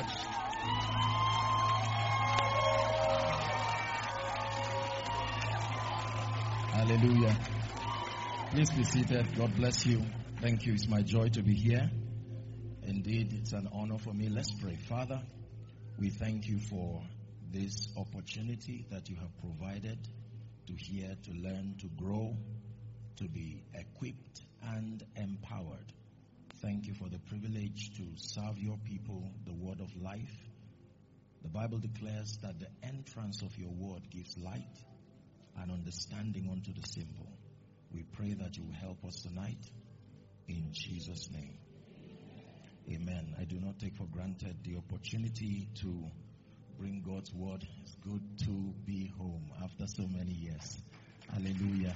Hallelujah. Please be seated. God bless you. Thank you. It's my joy to be here. Indeed, it's an honor for me. Let's pray. Father, we thank you for this opportunity that you have provided to hear, to learn, to grow, to be equipped and empowered. Thank you for the privilege to serve your people, the word of life. The Bible declares that the entrance of your word gives light and understanding unto the simple. We pray that you will help us tonight in Jesus' name. Amen. I do not take for granted the opportunity to bring God's word. It's good to be home after so many years. Hallelujah.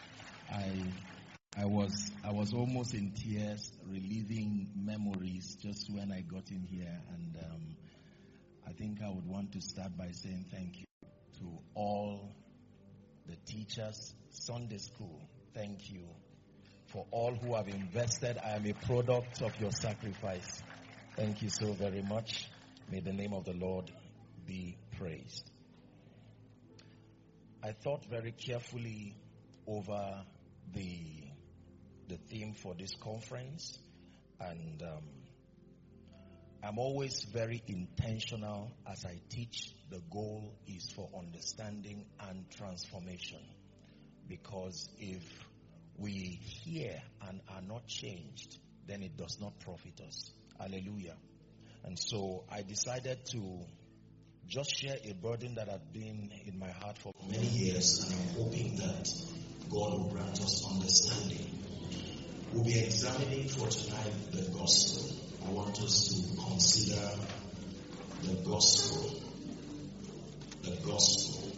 I was almost in tears, reliving memories just when I got in here, and I think I would want to start by saying thank you to all the teachers, Sunday school. Thank you for all who have invested. I am a product of your sacrifice. Thank you so very much. May the name of the Lord be praised. I thought very carefully over the theme for this conference, and I'm always very intentional as I teach. The goal is for understanding and transformation, because if we hear and are not changed, then it does not profit us. Hallelujah. And so I decided to just share a burden that had been in my heart for many years, and I'm hoping that God will grant us understanding. We'll be examining for tonight the gospel. I want us to consider the gospel. The gospel.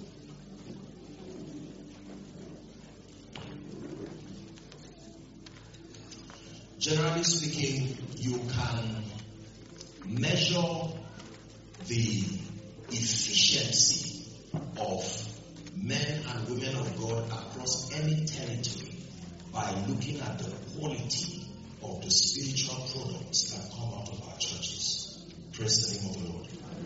Generally speaking, you can measure the efficiency of men and women of God across any territory by looking at the quality of the spiritual products that come out of our churches. Praise the name of the Lord.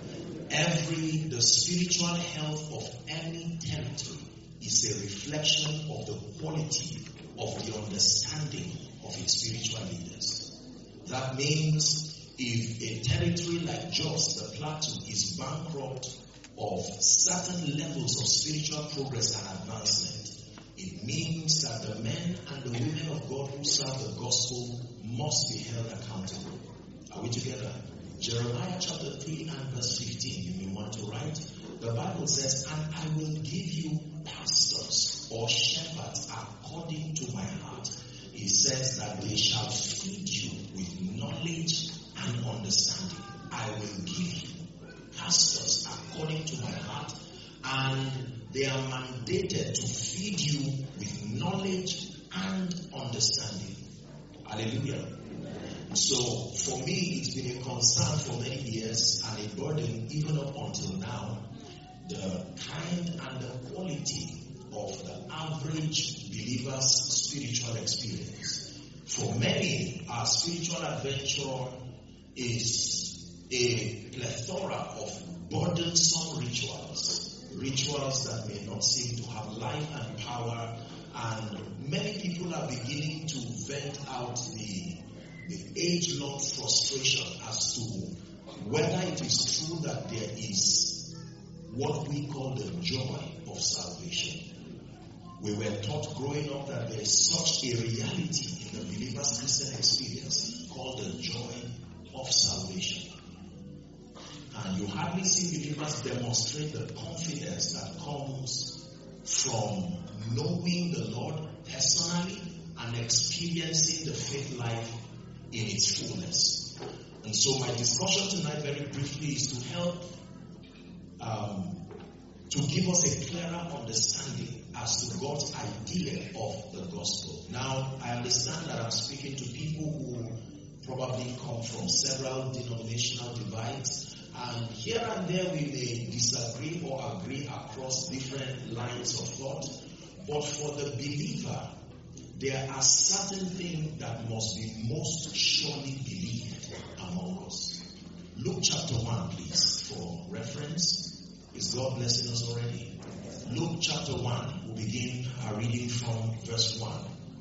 The spiritual health of any territory is a reflection of the quality of the understanding of its spiritual leaders. That means if a territory like Jos, the Plateau, is bankrupt of certain levels of spiritual progress and advancement, it means that the men and the women of God who serve the gospel must be held accountable. Are we together? Jeremiah chapter 3 and verse 15, if you want to write, the Bible says, "And I will give you pastors or shepherds according to my heart." It says that they shall feed you with knowledge and understanding. I will give you pastors according to my heart, and they are mandated to feed you with knowledge and understanding. Hallelujah. So for me, it's been a concern for many years and a burden even up until now, the kind and the quality of the average believer's spiritual experience. For many, our spiritual adventure is a plethora of burdensome rituals that may not seem to have life and power, and many people are beginning to vent out the age-long frustration as to whether it is true that there is what we call the joy of salvation. We were taught growing up that there is such a reality in the believer's Christian experience called the joy of salvation. And you hardly see believers demonstrate the confidence that comes from knowing the Lord personally and experiencing the faith life in its fullness. And so my discussion tonight very briefly is to help to give us a clearer understanding as to God's idea of the gospel. Now, I understand that I'm speaking to people who probably come from several denominational divides, and here and there we may disagree or agree across different lines of thought, but for the believer, there are certain things that must be most surely believed among us. Luke chapter 1, please, for reference. Is God blessing us already? Luke chapter 1, we'll begin our reading from verse 1.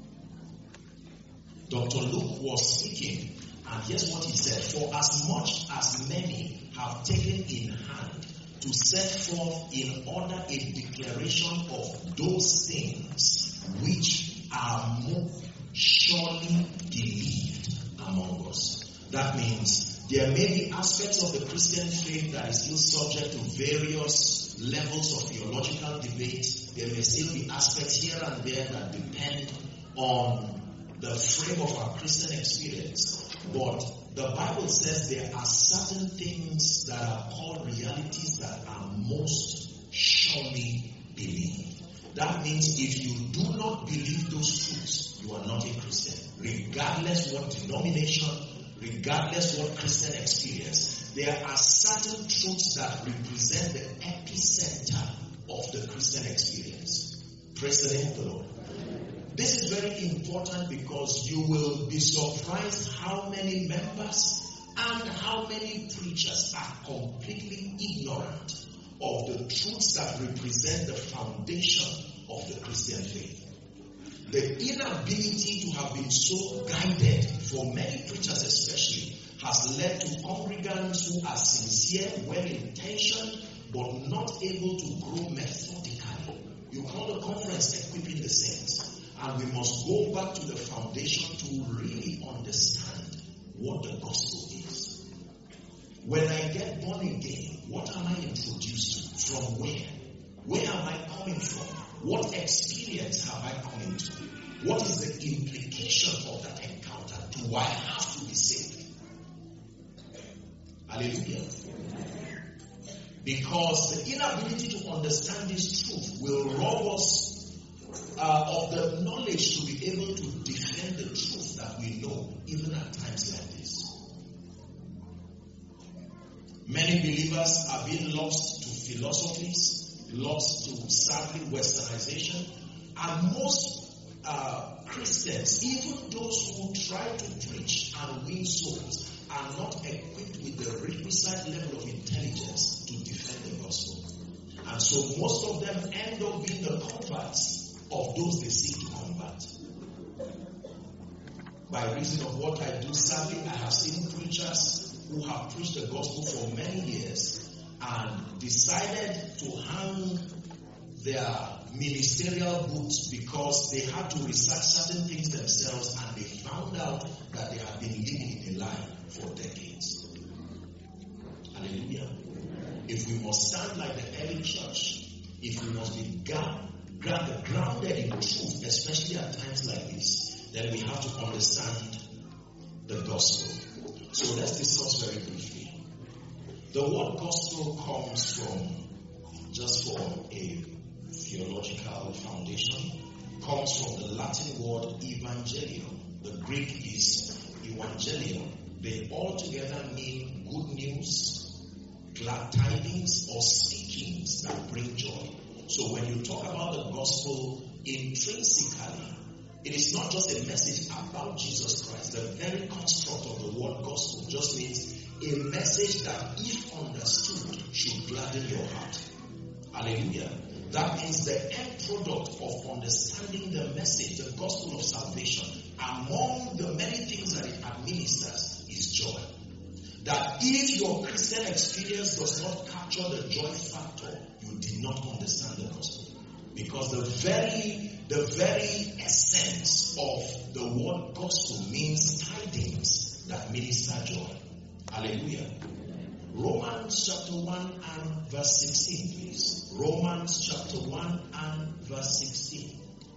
Dr. Luke was speaking, and here's what he said. For as much as many have taken in hand to set forth in order a declaration of those things which are more surely believed among us. That means there may be aspects of the Christian faith that is still subject to various levels of theological debate. There may still be aspects here and there that depend on the frame of our Christian experience. But the Bible says there are certain things that are called realities that are most surely believed. That means if you do not believe those truths, you are not a Christian. Regardless what denomination, regardless what Christian experience, there are certain truths that represent the epicenter of the Christian experience. Praise the name of the Lord. This is very important because you will be surprised how many members and how many preachers are completely ignorant of the truths that represent the foundation of the Christian faith. The inability to have been so guided, for many preachers especially, has led to congregants who are sincere, well-intentioned, but not able to grow methodically. You call the conference Equipping the Saints. And we must go back to the foundation to really understand what the gospel is. When I get born again, what am I introduced to? From where? Where am I coming from? What experience have I come into? What is the implication of that encounter? Do I have to be saved? Hallelujah. Because the inability to understand this truth will rob us of the knowledge to be able to defend the truth that we know, even at times like this. Many believers are being lost to philosophies, lost to sadly westernization, and most Christians, even those who try to preach and win souls, are not equipped with the requisite level of intelligence to defend the gospel. And so most of them end up being the converts of those they seek to combat. By reason of what I do, sadly, I have seen preachers who have preached the gospel for many years and decided to hang their ministerial boots because they had to research certain things themselves and they found out that they have been living in a lie for decades. Hallelujah. If we must stand like the early church, if we must be grounded in truth, especially at times like this, then we have to understand the gospel. So let's discuss very briefly. The word gospel comes from, just for a theological foundation, comes from the Latin word evangelium. The Greek is evangelium. They all together mean good news, glad tidings, or speakings that bring joy. So when you talk about the gospel intrinsically, it is not just a message about Jesus Christ. The very construct of the word gospel just means a message that, if understood, should gladden your heart. Hallelujah. That means the end product of understanding the message, the gospel of salvation, among the many things that it administers, is joy. That if your Christian experience does not capture the joy factor, you did not understand the gospel. Because the very essence of the word gospel means tidings that minister joy. Hallelujah. Romans chapter 1 and verse 16, please. Romans chapter 1 and verse 16.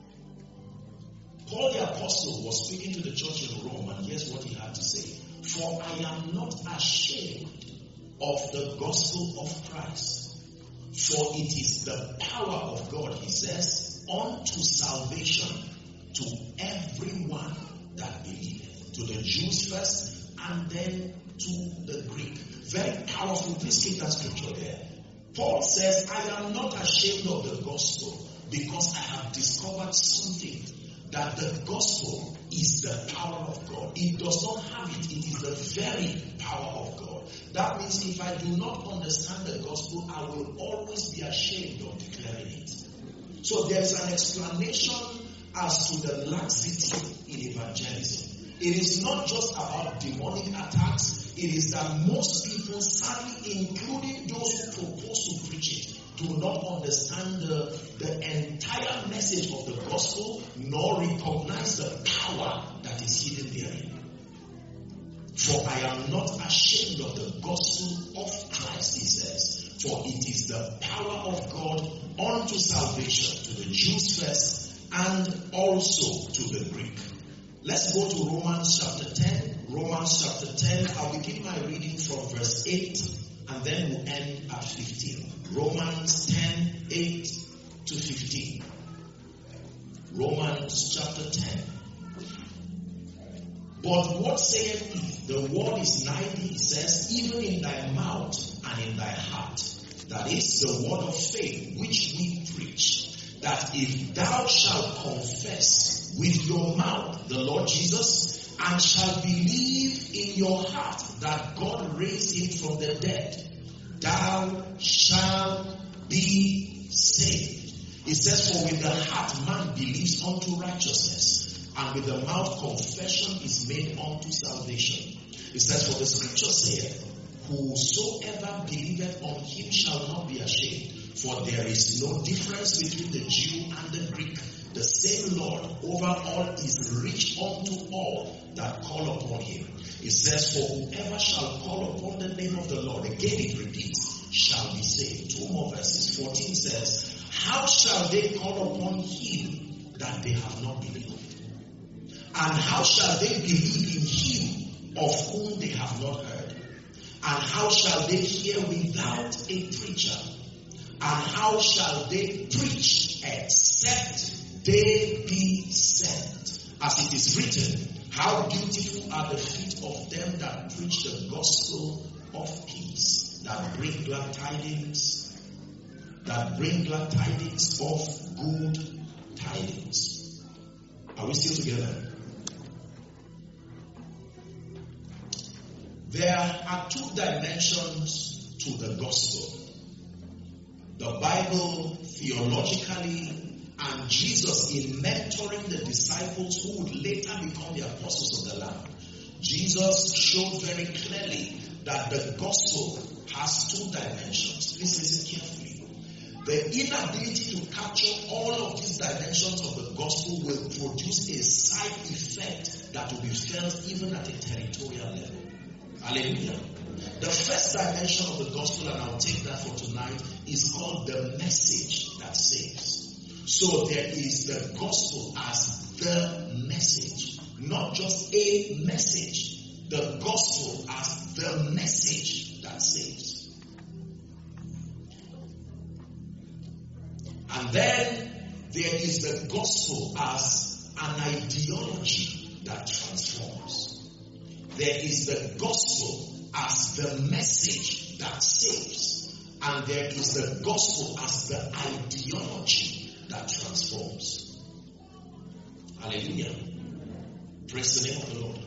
Paul the apostle was speaking to the church in Rome, and here's what he had to say. For I am not ashamed of the gospel of Christ, for it is the power of God, he says, unto salvation to everyone that believeth. To the Jews first, and then to the Greek. Very powerful. Please keep that scripture there. Paul says, I am not ashamed of the gospel because I have discovered something that the gospel is the power of God. It does not have it. It is the very power of God. That means if I do not understand the gospel, I will always be ashamed of declaring it. So there's an explanation as to the laxity in evangelism. It is not just about demonic attacks. It is that most people, sadly, including those who propose to preach it, do not understand the entire message of the gospel, nor recognize the power that is hidden therein. For I am not ashamed of the gospel of Christ, he says, for it is the power of God unto salvation, to the Jews first, and also to the Greek. Let's go to Romans chapter 10. Romans chapter 10, I'll begin my reading from verse 8, and then we'll end at 15. Romans 10, 8 to 15. Romans chapter 10. But what saith he? The word is nigh thee, he says, even in thy mouth and in thy heart. That is the word of faith which we preach. That if thou shalt confess with your mouth the Lord Jesus, and shalt believe in your heart that God raised him from the dead, thou shalt be saved. It says, for with the heart man believes unto righteousness, and with the mouth confession is made unto salvation. It says, for the scripture saith, whosoever believeth on him shall not be ashamed. For there is no difference between the Jew and the Greek. The same Lord over all is rich unto all that call upon him. It says, for whoever shall call upon the name of the Lord, again it repeats, shall be saved. 2 more verses. 14 says, how shall they call upon him that they have not believed? And how shall they believe in him of whom they have not heard? And how shall they hear without a preacher? And how shall they preach except they be sent? As it is written, how beautiful are the feet of them that preach the gospel of peace, that bring glad tidings, of good tidings. Are we still together? There are 2 dimensions to the gospel. The Bible theologically, and Jesus in mentoring the disciples who would later become the apostles of the Lamb. Jesus showed very clearly that the gospel has 2 dimensions. Please listen carefully. The inability to capture all of these dimensions of the gospel will produce a side effect that will be felt even at a territorial level. Hallelujah. The first dimension of the gospel, and I'll take that for tonight, is called the message that saves. So there is the gospel as the message, not just a message. The gospel as the message that saves. And then there is the gospel as an ideology that transforms. There is the gospel as the message that saves. And there is the gospel as the ideology that transforms. Hallelujah. Praise the name of the Lord.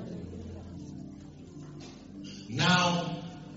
Now,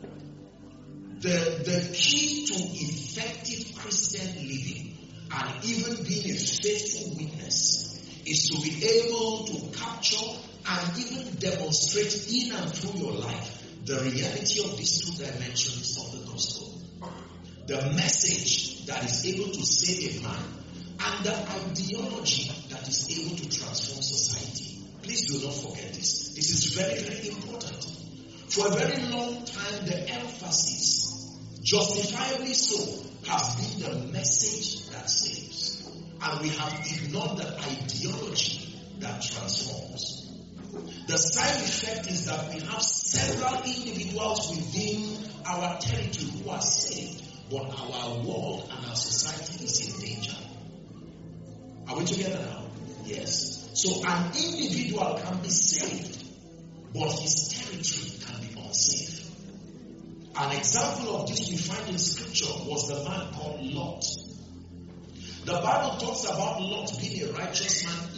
the key to effective Christian living and even being a faithful witness is to be able to capture and even demonstrate in and through your life the reality of these 2 dimensions of the gospel. The message that is able to save a man and the ideology that is able to transform society. Please do not forget this. This is very, very important. For a very long time, the emphasis, justifiably so, has been the message that saves. And we have ignored the ideology that transforms. The side effect is that we have several individuals within our territory who are saved, but our world and our society is in danger. Are we together now? Yes. So an individual can be saved, but his territory can be unsafe. An example of this we find in scripture was the man called Lot. The Bible talks about Lot being a righteous man even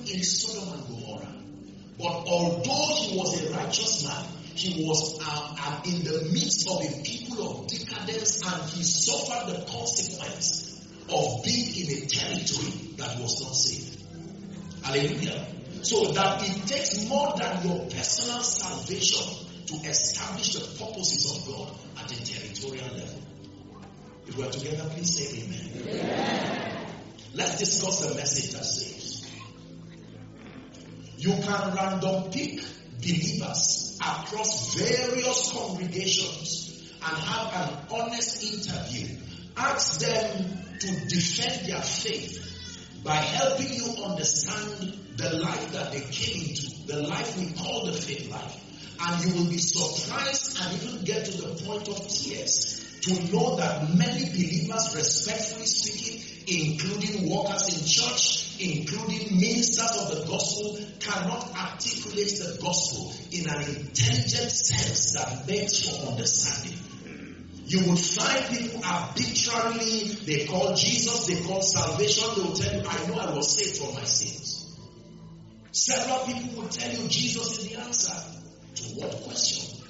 in Sodom and Gomorrah. But although he was a righteous man, he was in the midst of a people of decadence, and he suffered the consequence of being in a territory that was not saved. Hallelujah. So that it takes more than your personal salvation to establish the purposes of God at a territorial level. If we're together, please say amen. Amen. Let's discuss the message that saves. You can random pick believers across various congregations and have an honest interview. Ask them to defend their faith by helping you understand the life that they came into, the life we call the faith life. And you will be surprised and even get to the point of tears to know that many believers, respectfully speaking, including workers in church, including ministers of the gospel, cannot articulate the gospel in an intelligent sense that begs for understanding. You will find people arbitrarily, they call Jesus, they call salvation, they will tell you, I know I was saved from my sins. Several people will tell you Jesus is the answer. To what question?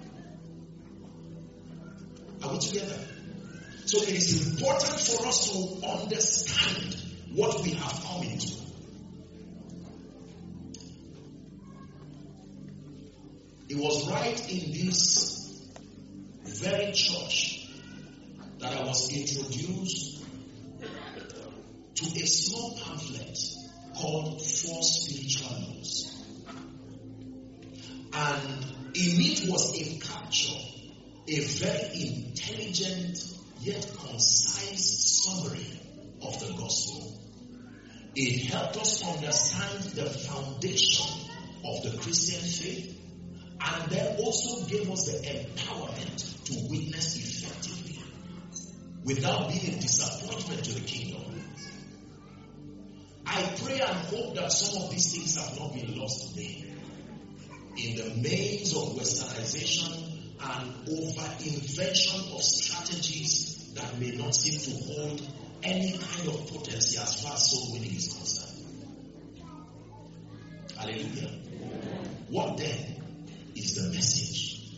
Are we together? So it is important for us to understand what we have come into. It was right in this very church that I was introduced to a small pamphlet called 4 Spiritual Laws. And in it was a capture, a very intelligent yet concise summary of the gospel. It helped us understand the foundation of the Christian faith, and then also gave us the empowerment to witness effectively without being a disappointment to the kingdom. I pray and hope that some of these things have not been lost today in the maze of westernization and over-invention of strategies that may not seem to hold any kind of potency as far as soul winning is concerned. Hallelujah. What then is the message?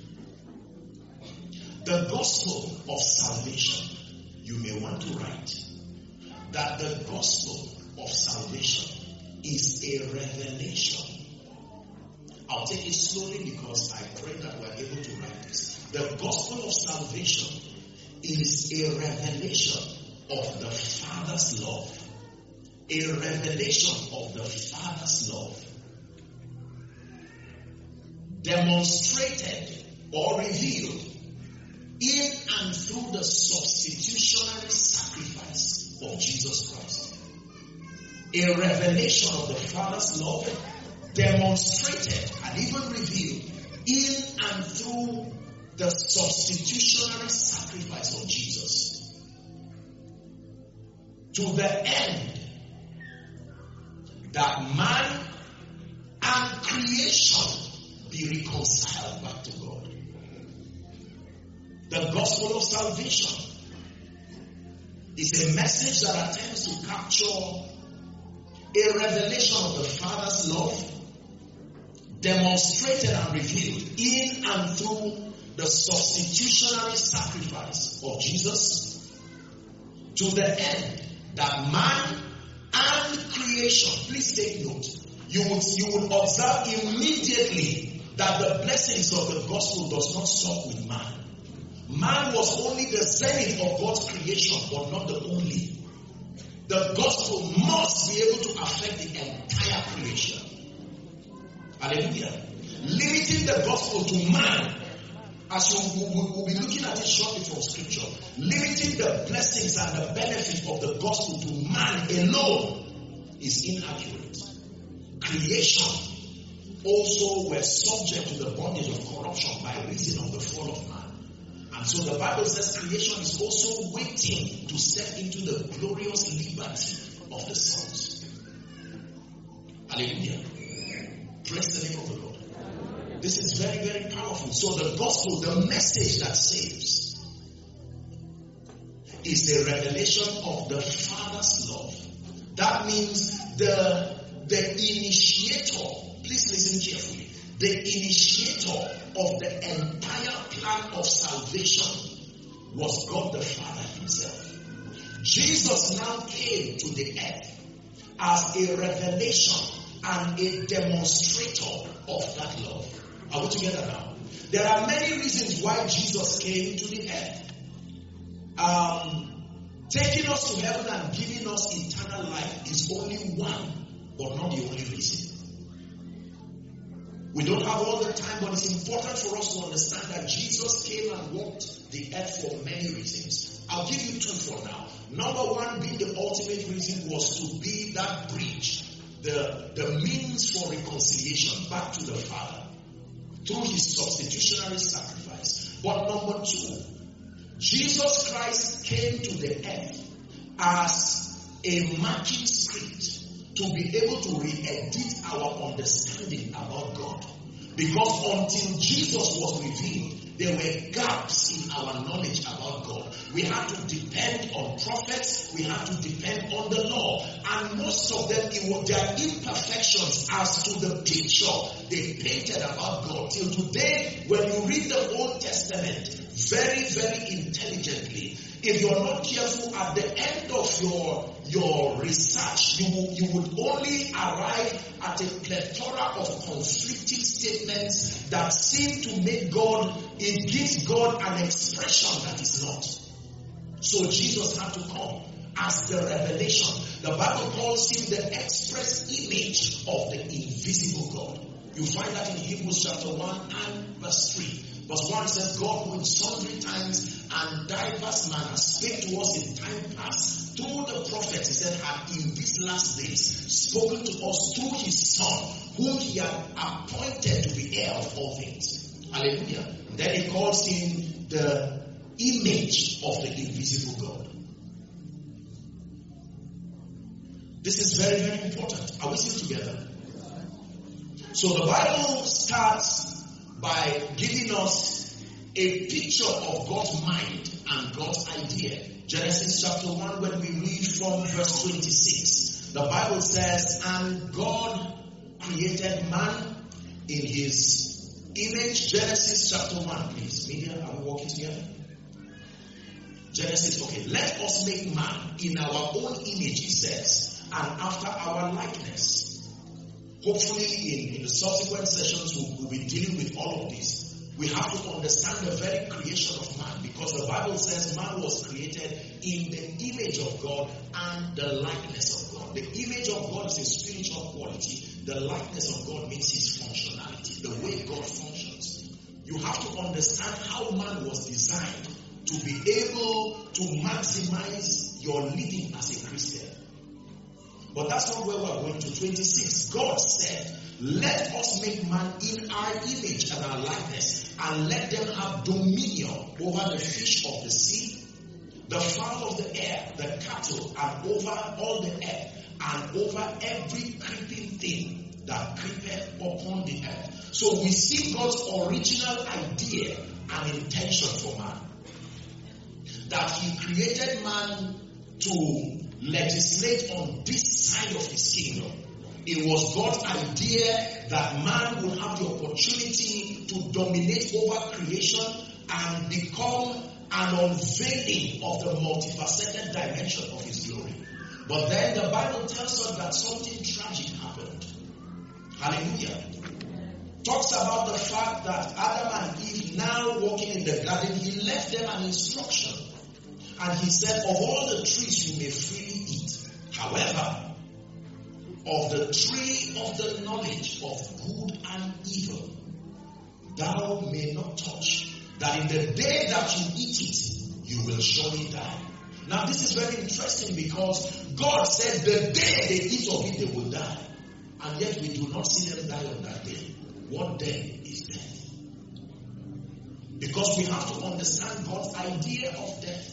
The gospel of salvation, you may want to write that the gospel of salvation is a revelation. I'll take it slowly because I pray that we're able to write this. The gospel of salvation is a revelation of the Father's love. A revelation of the Father's love. Demonstrated or revealed in and through the substitutionary sacrifice of Jesus Christ. A revelation of the Father's love demonstrated and even revealed in and through the substitutionary sacrifice of Jesus. To the end that man and creation be reconciled back to God. The gospel of salvation is a message that attempts to capture a revelation of the Father's love demonstrated and revealed in and through the substitutionary sacrifice of Jesus, to the end that man and creation, please take note, you would observe immediately that the blessings of the gospel does not stop with man. Man was only the zenith of God's creation, but not the only. The gospel must be able to affect the entire creation. Hallelujah. Limiting the gospel to man, as we'll be looking at it shortly from scripture, limiting the blessings and the benefit of the gospel to man alone is inaccurate. Creation also were subject to the bondage of corruption by reason of the fall of man. And so the Bible says creation is also waiting to step into the glorious liberty of the sons. Hallelujah. Praise the name of the Lord. This is very, very powerful. So the gospel, the message that saves, is a revelation of the Father's love. That means the the initiator, please listen carefully, the initiator of the entire plan of salvation was God the Father himself. Jesus now came to the earth as a revelation and a demonstrator of that love. Are we together now? There are many reasons why Jesus came to the earth. Taking us to heaven and giving us eternal life is only one, but not the only reason. We don't have all the time, but it's important for us to understand that Jesus came and walked the earth for many reasons. I'll give you two for now. Number one being the ultimate reason was to be that bridge, the means for reconciliation back to the Father through his substitutionary sacrifice. But number two, Jesus Christ came to the earth as a marking script to be able to re-edit our understanding about God. Because until Jesus was revealed, there were gaps in our knowledge about God. We had to depend on prophets, we had to depend on the law, and most of them, their imperfections as to the picture they painted about God. Till today, when you read the Old Testament very, very intelligently, if you're not careful, at the end of your research, you would only arrive at a plethora of conflicting statements that seem to make God, it gives God an expression that is not. So Jesus had to come as the revelation. The Bible calls him the express image of the invisible God. You find that in Hebrews chapter 1 and verse 3. Verse 1 says, God who in sundry times and diverse manners spake to us in time past through the prophets, he said, had in these last days spoken to us through his Son, whom he had appointed to be heir of all things. Hallelujah. And then he calls him the image of the invisible God. This is very, very important. Are we still together? So the Bible starts by giving us a picture of God's mind and God's idea. Genesis chapter 1, when we read from verse 26, the Bible says, and God created man in his image. Genesis chapter 1, please. Media, are we walking together? Genesis, okay. Let us make man in our own image, he says, and after our likeness. Hopefully in the subsequent sessions we'll be dealing with all of this. We have to understand the very creation of man, because the Bible says man was created in the image of God and the likeness of God. The image of God is a spiritual quality. The likeness of God means his functionality, the way God functions. You have to understand how man was designed to be able to maximize your living as a Christian. But that's not where we're going to. 26. God said, let us make man in our image and our likeness, and let them have dominion over the fish of the sea, the fowl of the air, the cattle, and over all the earth, and over every creeping thing that creepeth upon the earth. So we see God's original idea and intention for man. That he created man to legislate on this side of his kingdom. It was God's idea that man would have the opportunity to dominate over creation and become an unveiling of the multifaceted dimension of his glory. But then the Bible tells us that something tragic happened. Hallelujah. Talks about the fact that Adam and Eve, now walking in the garden, he left them an instruction. And he said, of all the trees you may freely eat. However, of the tree of the knowledge of good and evil, thou may not touch, that in the day that you eat it, you will surely die. Now this is very interesting, because God said the day they eat of it, they will die. And yet we do not see them die on that day. What day is death? Because we have to understand God's idea of death.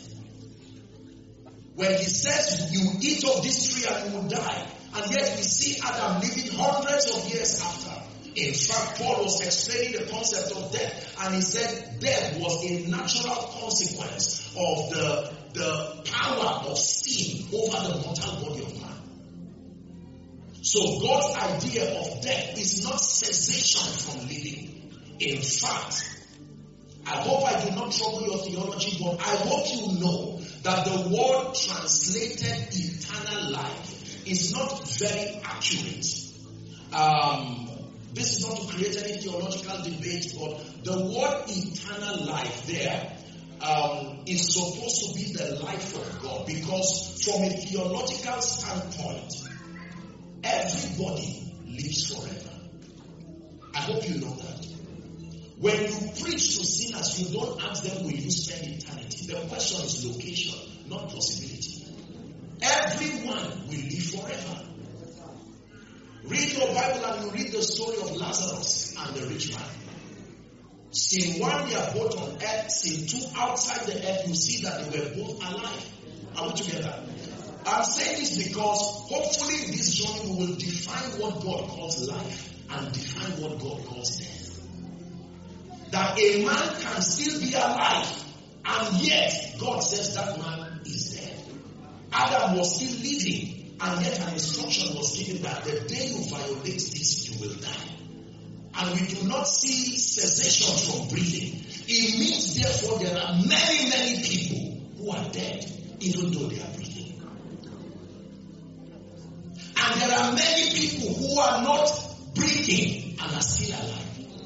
When he says you eat of this tree and you will die, and yet we see Adam living hundreds of years after. In fact, Paul was explaining the concept of death, and he said death was a natural consequence of the power of sin over the mortal body of man. So God's idea of death is not cessation from living. In fact, I hope I do not trouble your theology, but I hope you know that the word translated eternal life is not very accurate. This is not to create any theological debate, but the word eternal life there is supposed to be the life of God, because from a theological standpoint, everybody lives forever. I hope you know that. When you preach to sinners, you don't ask them, will you spend eternity? The question is location, not possibility. Everyone will live forever. Read your Bible and you read the story of Lazarus and the rich man. Scene 1, they are both on earth. Scene 2, outside the earth, you see that they were both alive. Are we together? I'm saying this because hopefully in this journey we will define what God calls life and define what God calls death. That a man can still be alive, and yet God says that man is dead. Adam was still living, and yet an instruction was given that the day you violate this, you will die. And we do not see cessation from breathing. It means, therefore, there are many, many people who are dead, even though they are breathing. And there are many people who are not breathing and are still alive.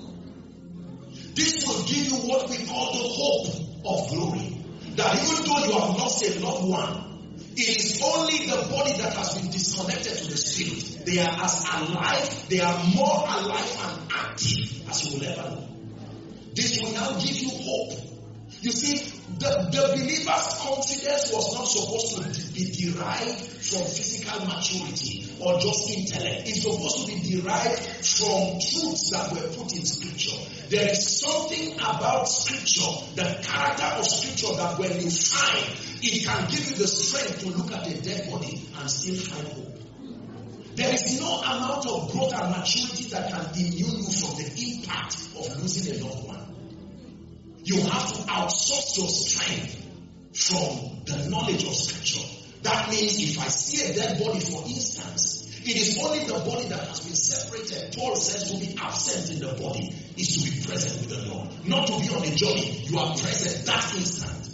This will give you what we call the hope of glory. That even though you have lost a loved one, it is only the body that has been disconnected to the spirit. They are as alive, they are more alive and active as you will ever know. This will now give you hope. You see, the believer's confidence was not supposed to be derived from physical maturity or just intellect. It's supposed to be derived from truths that were put in Scripture. There is something about Scripture, the character of Scripture, that when you find, it can give you the strength to look at a dead body and still find hope. There is no amount of growth and maturity that can immune you from the impact of losing a loved one. You have to outsource your strength from the knowledge of Scripture. That means if I see a dead body, for instance, it is only the body that has been separated. Paul says to be absent in the body is to be present with the Lord. Not to be on a journey. You are present that instant.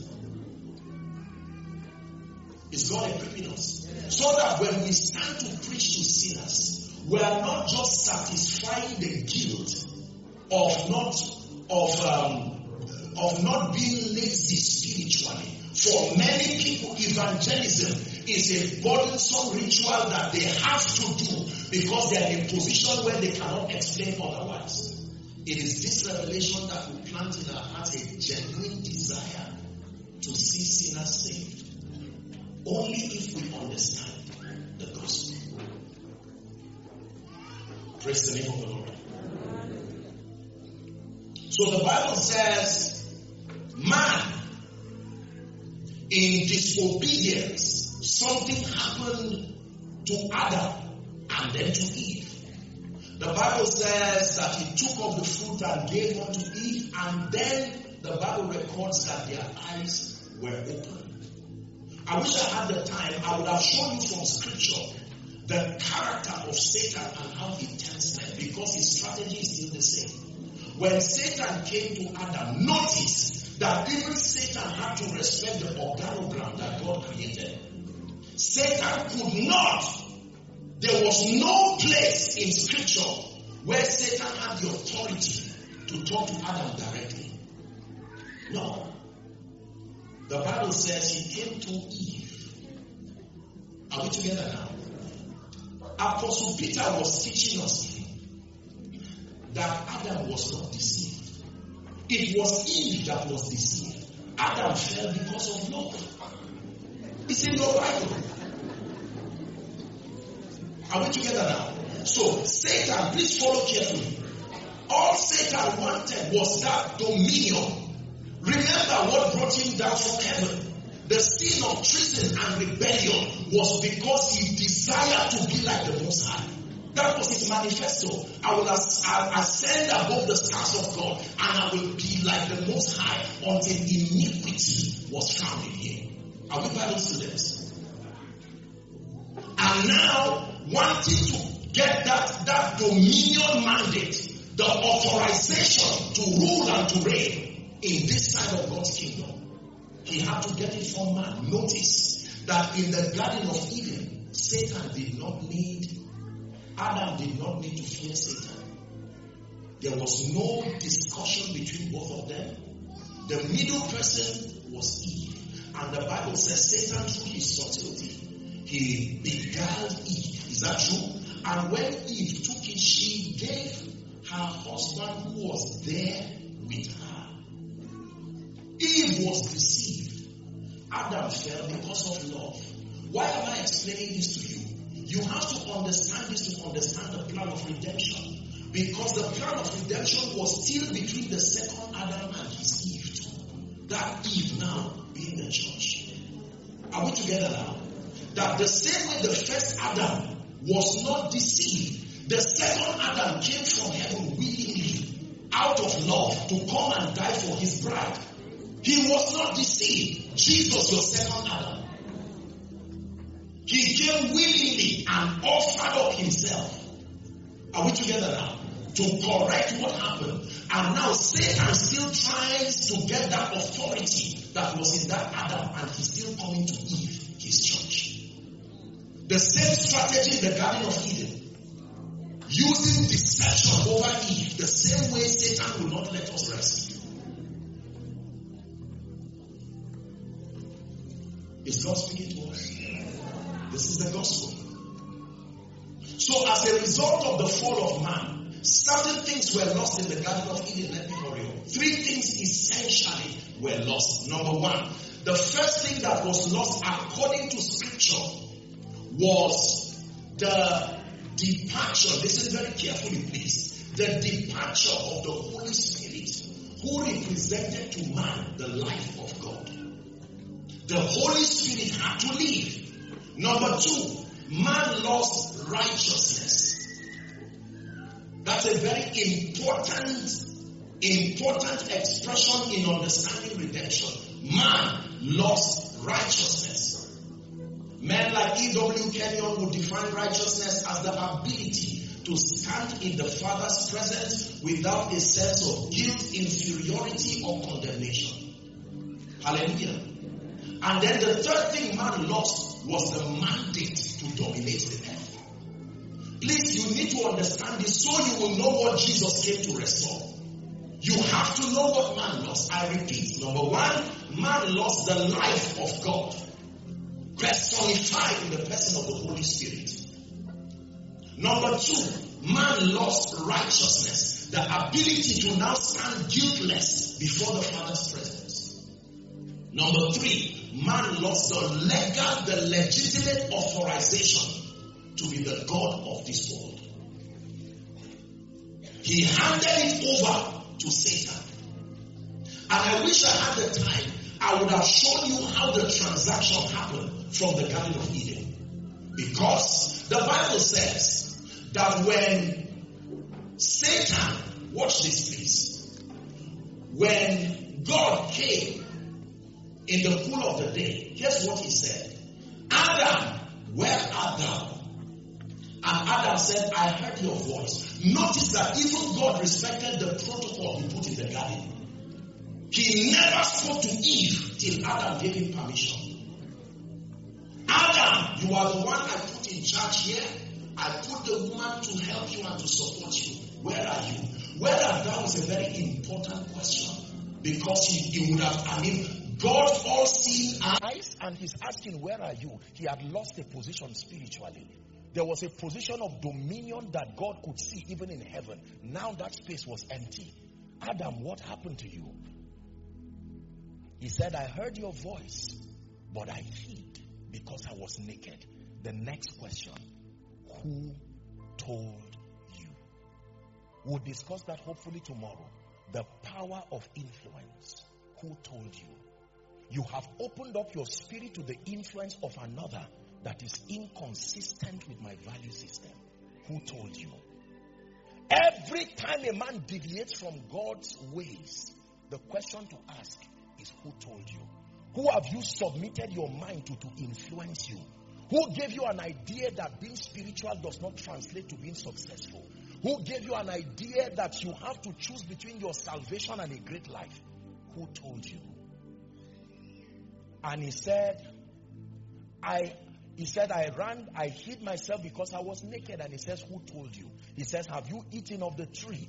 Is God equipping us? So that when we stand to preach to sinners, we are not just satisfying the guilt of not being lazy spiritually. For many people, evangelism is a burdensome ritual that they have to do because they are in a position where they cannot explain otherwise. It is this revelation that will plant in our hearts a genuine desire to see sinners saved. Only if we understand the gospel. Praise the name of the Lord. So the Bible says, man, in disobedience, something happened to Adam and then to Eve. The Bible says that he took of the fruit and gave unto Eve, and then the Bible records that their eyes were opened. I wish I had the time, I would have shown you from Scripture the character of Satan and how he tempts men, because his strategy is still the same. When Satan came to Adam, notice that even Satan had to respect the organogram that God created. Satan could not. There was no place in Scripture where Satan had the authority to talk to Adam directly. No. The Bible says he came to Eve. Are we together now? Apostle Peter was teaching us that Adam was not deceived. It was Eve that was deceived. Adam fell because of love. It's in your Bible. Are we together now? So, Satan, please follow carefully. All Satan wanted was that dominion. Remember what brought him down from heaven. The sin of treason and rebellion was because he desired to be like the Most High. That was his manifesto. I will ascend above the stars of God, and I will be like the Most High until iniquity was found in him. Are we Bible students? And now, wanting to get that dominion mandate, the authorization to rule and to reign in this side of God's kingdom, he had to get it from man. Notice that in the Garden of Eden, Adam did not need to fear Satan. There was no discussion between both of them. The middle person was Eve. And the Bible says Satan, through his subtlety, he beguiled Eve. Is that true? And when Eve took it, she gave her husband who was there with her. Eve was deceived. Adam fell because of love. Why am I explaining this to you? You have to understand this to understand the plan of redemption. Because the plan of redemption was still between the second Adam and his Eve too. That Eve now being the church. Are we together now? That the same way the first Adam was not deceived, the second Adam came from heaven willingly, out of love, to come and die for his bride. He was not deceived. Jesus, your second Adam. He came willingly and offered up himself. Are we together now? To correct what happened. And now Satan still tries to get that authority that was in that Adam, and he's still coming to Eve, his church. The same strategy in the Garden of Eden. Using deception over Eve, the same way Satan will not let us rest. Is God speaking to us? This is the gospel. So as a result of the fall of man, certain things were lost in the Garden of Eden. Let me hurry on. 3 things essentially were lost. Number 1, the first thing that was lost according to scripture was the departure. Listen very carefully, please. The departure of the Holy Spirit, who represented to man the life of God. The Holy Spirit had to leave. Number 2, man lost righteousness. That's a very important expression in understanding redemption. Man lost righteousness. Men like E.W. Kenyon would define righteousness as the ability to stand in the Father's presence without a sense of guilt, inferiority, or condemnation. Hallelujah. And then the third thing man lost was the mandate to dominate the earth. Please, you need to understand this so you will know what Jesus came to restore. You have to know what man lost. I repeat. Number 1, man lost the life of God, personified in the person of the Holy Spirit. Number 2, man lost righteousness, the ability to now stand guiltless before the Father's presence. Number 3, man lost the legitimate authorization to be the God of this world. He handed it over to Satan. And I wish I had the time, I would have shown you how the transaction happened from the Garden of Eden. Because the Bible says that when Satan, watch this please, when God came in the cool of the day, here's what he said. Adam, where art thou? And Adam said, I heard your voice. Notice that even God respected the protocol he put in the garden. He never spoke to Eve till Adam gave him permission. Adam, you are the one I put in charge here. I put the woman to help you and to support you. Where are you? Where art thou is a very important question. Because he would have, God all-seeing eyes, and he's asking, where are you? He had lost a position spiritually. There was a position of dominion that God could see even in heaven. Now that space was empty. Adam, what happened to you? He said, I heard your voice, but I hid because I was naked. The next question, who told you? We'll discuss that hopefully tomorrow. The power of influence. Who told you? You have opened up your spirit to the influence of another that is inconsistent with my value system. Who told you? Every time a man deviates from God's ways, the question to ask is, who told you? Who have you submitted your mind to influence you? Who gave you an idea that being spiritual does not translate to being successful? Who gave you an idea that you have to choose between your salvation and a great life? Who told you? And he said, I hid myself because I was naked. And he says, who told you? He says, have you eaten of the tree?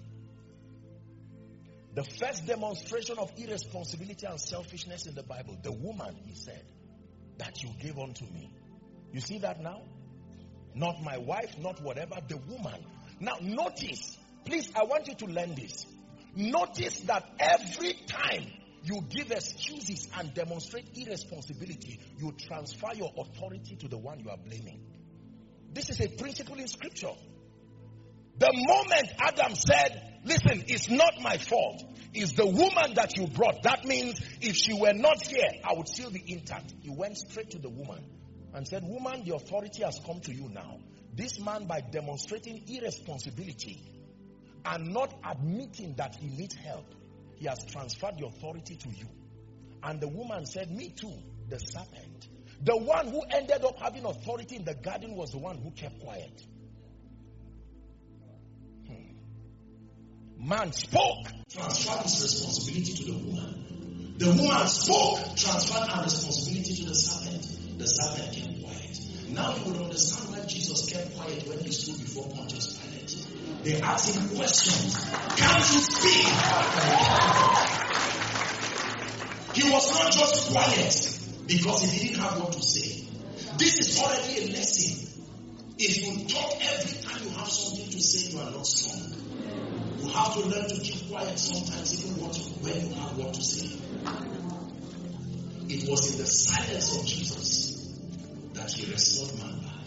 The first demonstration of irresponsibility and selfishness in the Bible, the woman, he said, that you gave unto me. You see that now? Not my wife, not whatever, the woman. Now notice, please, I want you to learn this. Notice that every time you give excuses and demonstrate irresponsibility, you transfer your authority to the one you are blaming. This is a principle in scripture. The moment Adam said, listen, it's not my fault, it's the woman that you brought. That means if she were not here, I would still be intact. He went straight to the woman and said, woman, the authority has come to you now. This man, by demonstrating irresponsibility and not admitting that he needs help, he has transferred the authority to you. And the woman said, me too, the serpent. The one who ended up having authority in the garden was the one who kept quiet. Man spoke, transferred his responsibility to the woman. The woman spoke, transferred her responsibility to the serpent. The serpent kept quiet. Now you will understand why Jesus kept quiet when he stood before Pontius Pilate. They asked him questions. Can't you speak? He was not just quiet because he didn't have what to say. This is already a lesson. If you talk every time you have something to say, you are not strong. You have to learn to keep quiet sometimes, even when you have what to say. It was in the silence of Jesus that he restored man back.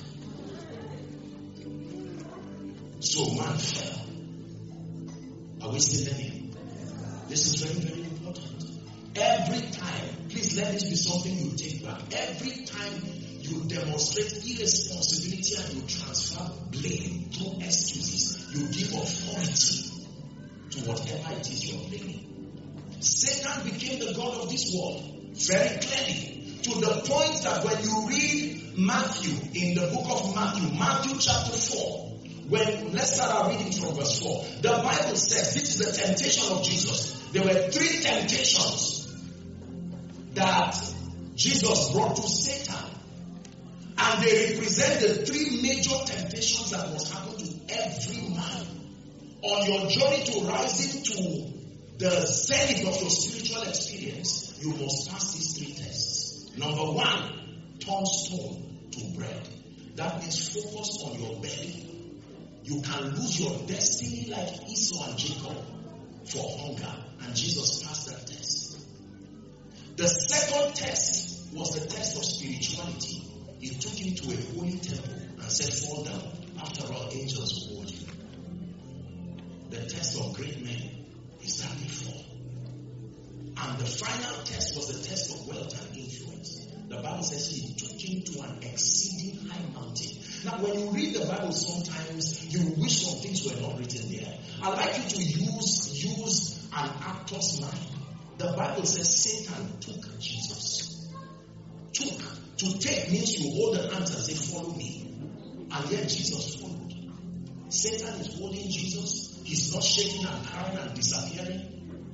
So man fell. Are we still learning? This is very, very important. Every time, please let this be something you take back. Every time you demonstrate irresponsibility and you transfer blame through excuses, you give authority to whatever it is you're blaming. Satan became the god of this world very clearly, to the point that when you read Matthew, in the book of Matthew chapter 4, let's start our reading from verse 4. The Bible says, this is the temptation of Jesus. There were 3 temptations that Jesus brought to Satan. And they represent the 3 major temptations that must happen to every man. On your journey to rising to the zenith of your spiritual experience, you must pass these 3 tests. Number 1, turn stone to bread. That means focus on your belly. You can lose your destiny like Esau and Jacob for hunger. And Jesus passed that test. The second test was the test of spirituality. He took him to a holy temple and said, fall down. After all, angels will hold you. The test of great men is that they fall. And the final test was the test of wealth and influence. The Bible says he took him to an exceeding high mountain. Now, when you read the Bible, sometimes you wish some things were not written there. I'd like you to use an actor's mind. The Bible says Satan took Jesus. Took. To take means you hold the hands and say, follow me. And yet Jesus followed. Satan is holding Jesus. He's not shaking and crying and disappearing.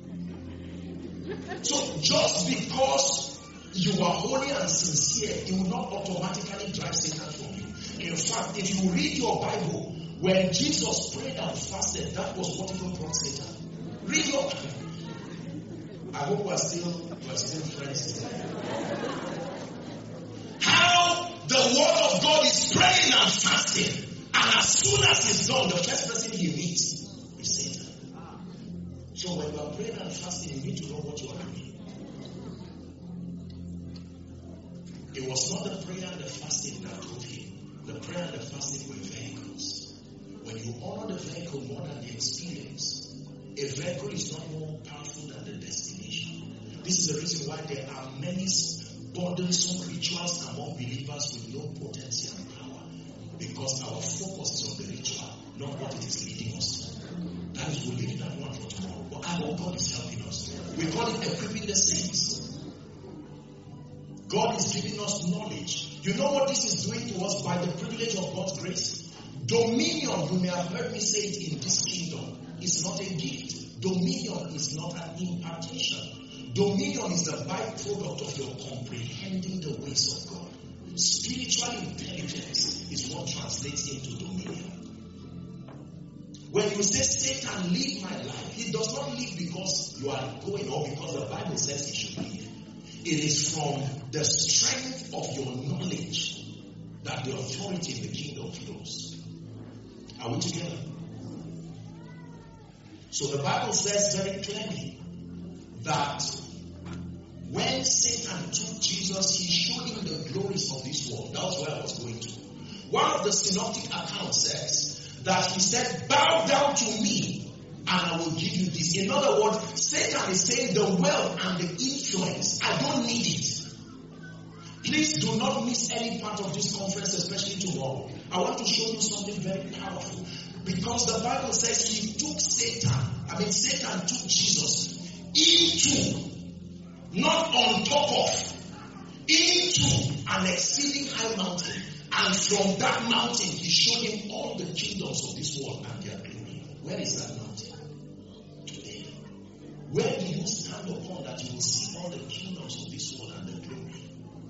So just because you are holy and sincere, it will not automatically drive Satan from you. In fact, if you read your Bible, when Jesus prayed and fasted, that was what even brought Satan. Read your Bible. I hope we're still friends. How the word of God is praying and fasting, and as soon as it's done, the first person he meets is Satan. So when you are praying and fasting, you need to know what you are doing. It was not the prayer and the fasting that drove him. The prayer and the fasting were vehicles. When you honor the vehicle more than the experience, a vehicle is not more powerful than the destination. This is the reason why there are many burdensome rituals among believers with no potency and power. Because our focus is on the ritual, not what it is leading us to. That is, we'll leave that one for tomorrow. But I hope God is helping us. We call it equipping the saints. God is giving us knowledge. You know what this is doing to us by the privilege of God's grace? Dominion, you may have heard me say it in this kingdom, is not a gift. Dominion is not an impartation. Dominion is the byproduct of your comprehending the ways of God. Spiritual intelligence is what translates into dominion. When you say Satan, leave my life, he does not leave because you are going or because the Bible says he should leave. It is from the strength of your knowledge that the authority in the kingdom flows. Are we together? So the Bible says very clearly that when Satan took Jesus, he showed him the glories of this world. That's where I was going to. One of the synoptic accounts says that he said, bow down to me and I will give you this. In other words, Satan is saying the wealth and the influence, I don't need it. Please do not miss any part of this conference, especially tomorrow. I want to show you something very powerful. Because the Bible says he took Satan took Jesus into, not on top of, into an exceeding high mountain. And from that mountain, he showed him all the kingdoms of this world and their glory. Where is that mountain? Today. Where do you stand upon that you will see all the kingdoms of this world and the glory?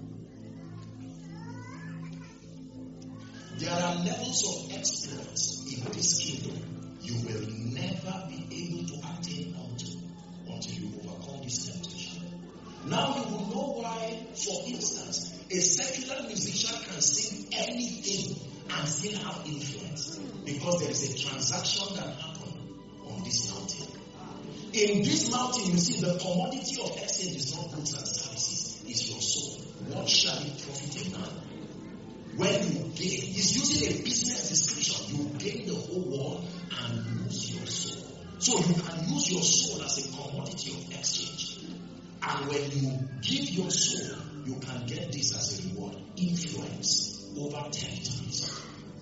There are levels of exploits in this kingdom you will never be able to attain until you overcome this temptation. Now you will know why, for instance, a secular musician can sing anything and still have influence. Because there is a transaction that happened on this mountain. In this mountain, you see the commodity of exchange is not goods and services, it's your soul. What shall it profit a man? When you gain, he's using a business description, you gain the whole world and lose your soul. So you can use your soul as a commodity of exchange. And when you give your soul, you can get this as a reward. Influence over territories.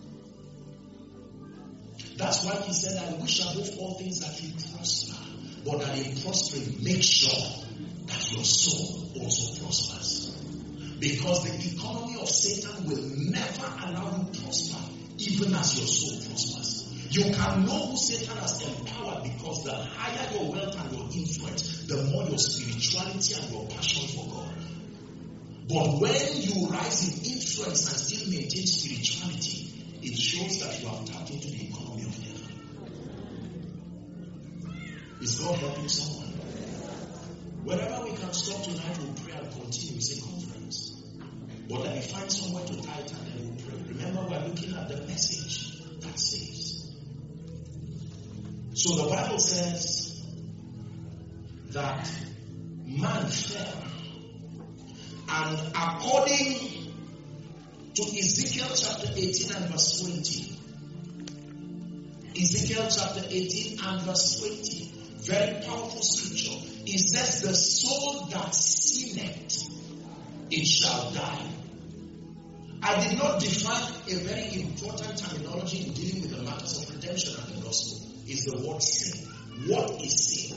That's why he said, I wish above all things that you prosper. But that in prospering, make sure that your soul also prospers. Because the economy of Satan will never allow you to prosper, even as your soul prospers. You can know who Satan has empowered because the higher your wealth and your influence, the more your spirituality and your passion for God. But when you rise in influence and still maintain spirituality, it shows that you have tapped into the economy of heaven. Is God helping someone? Wherever we can stop tonight, we'll pray and continue. It's a conference. But let me find somewhere to tie it and then we'll pray. Remember, we're looking at the message that saves. So the Bible says that man fell. And according to Ezekiel chapter 18 and verse 20, Ezekiel chapter 18 and verse 20, very powerful scripture. It says, the soul that sinneth, it shall die. I did not define a very important terminology in dealing with the matters of redemption and the gospel. It's the word sin. What is sin?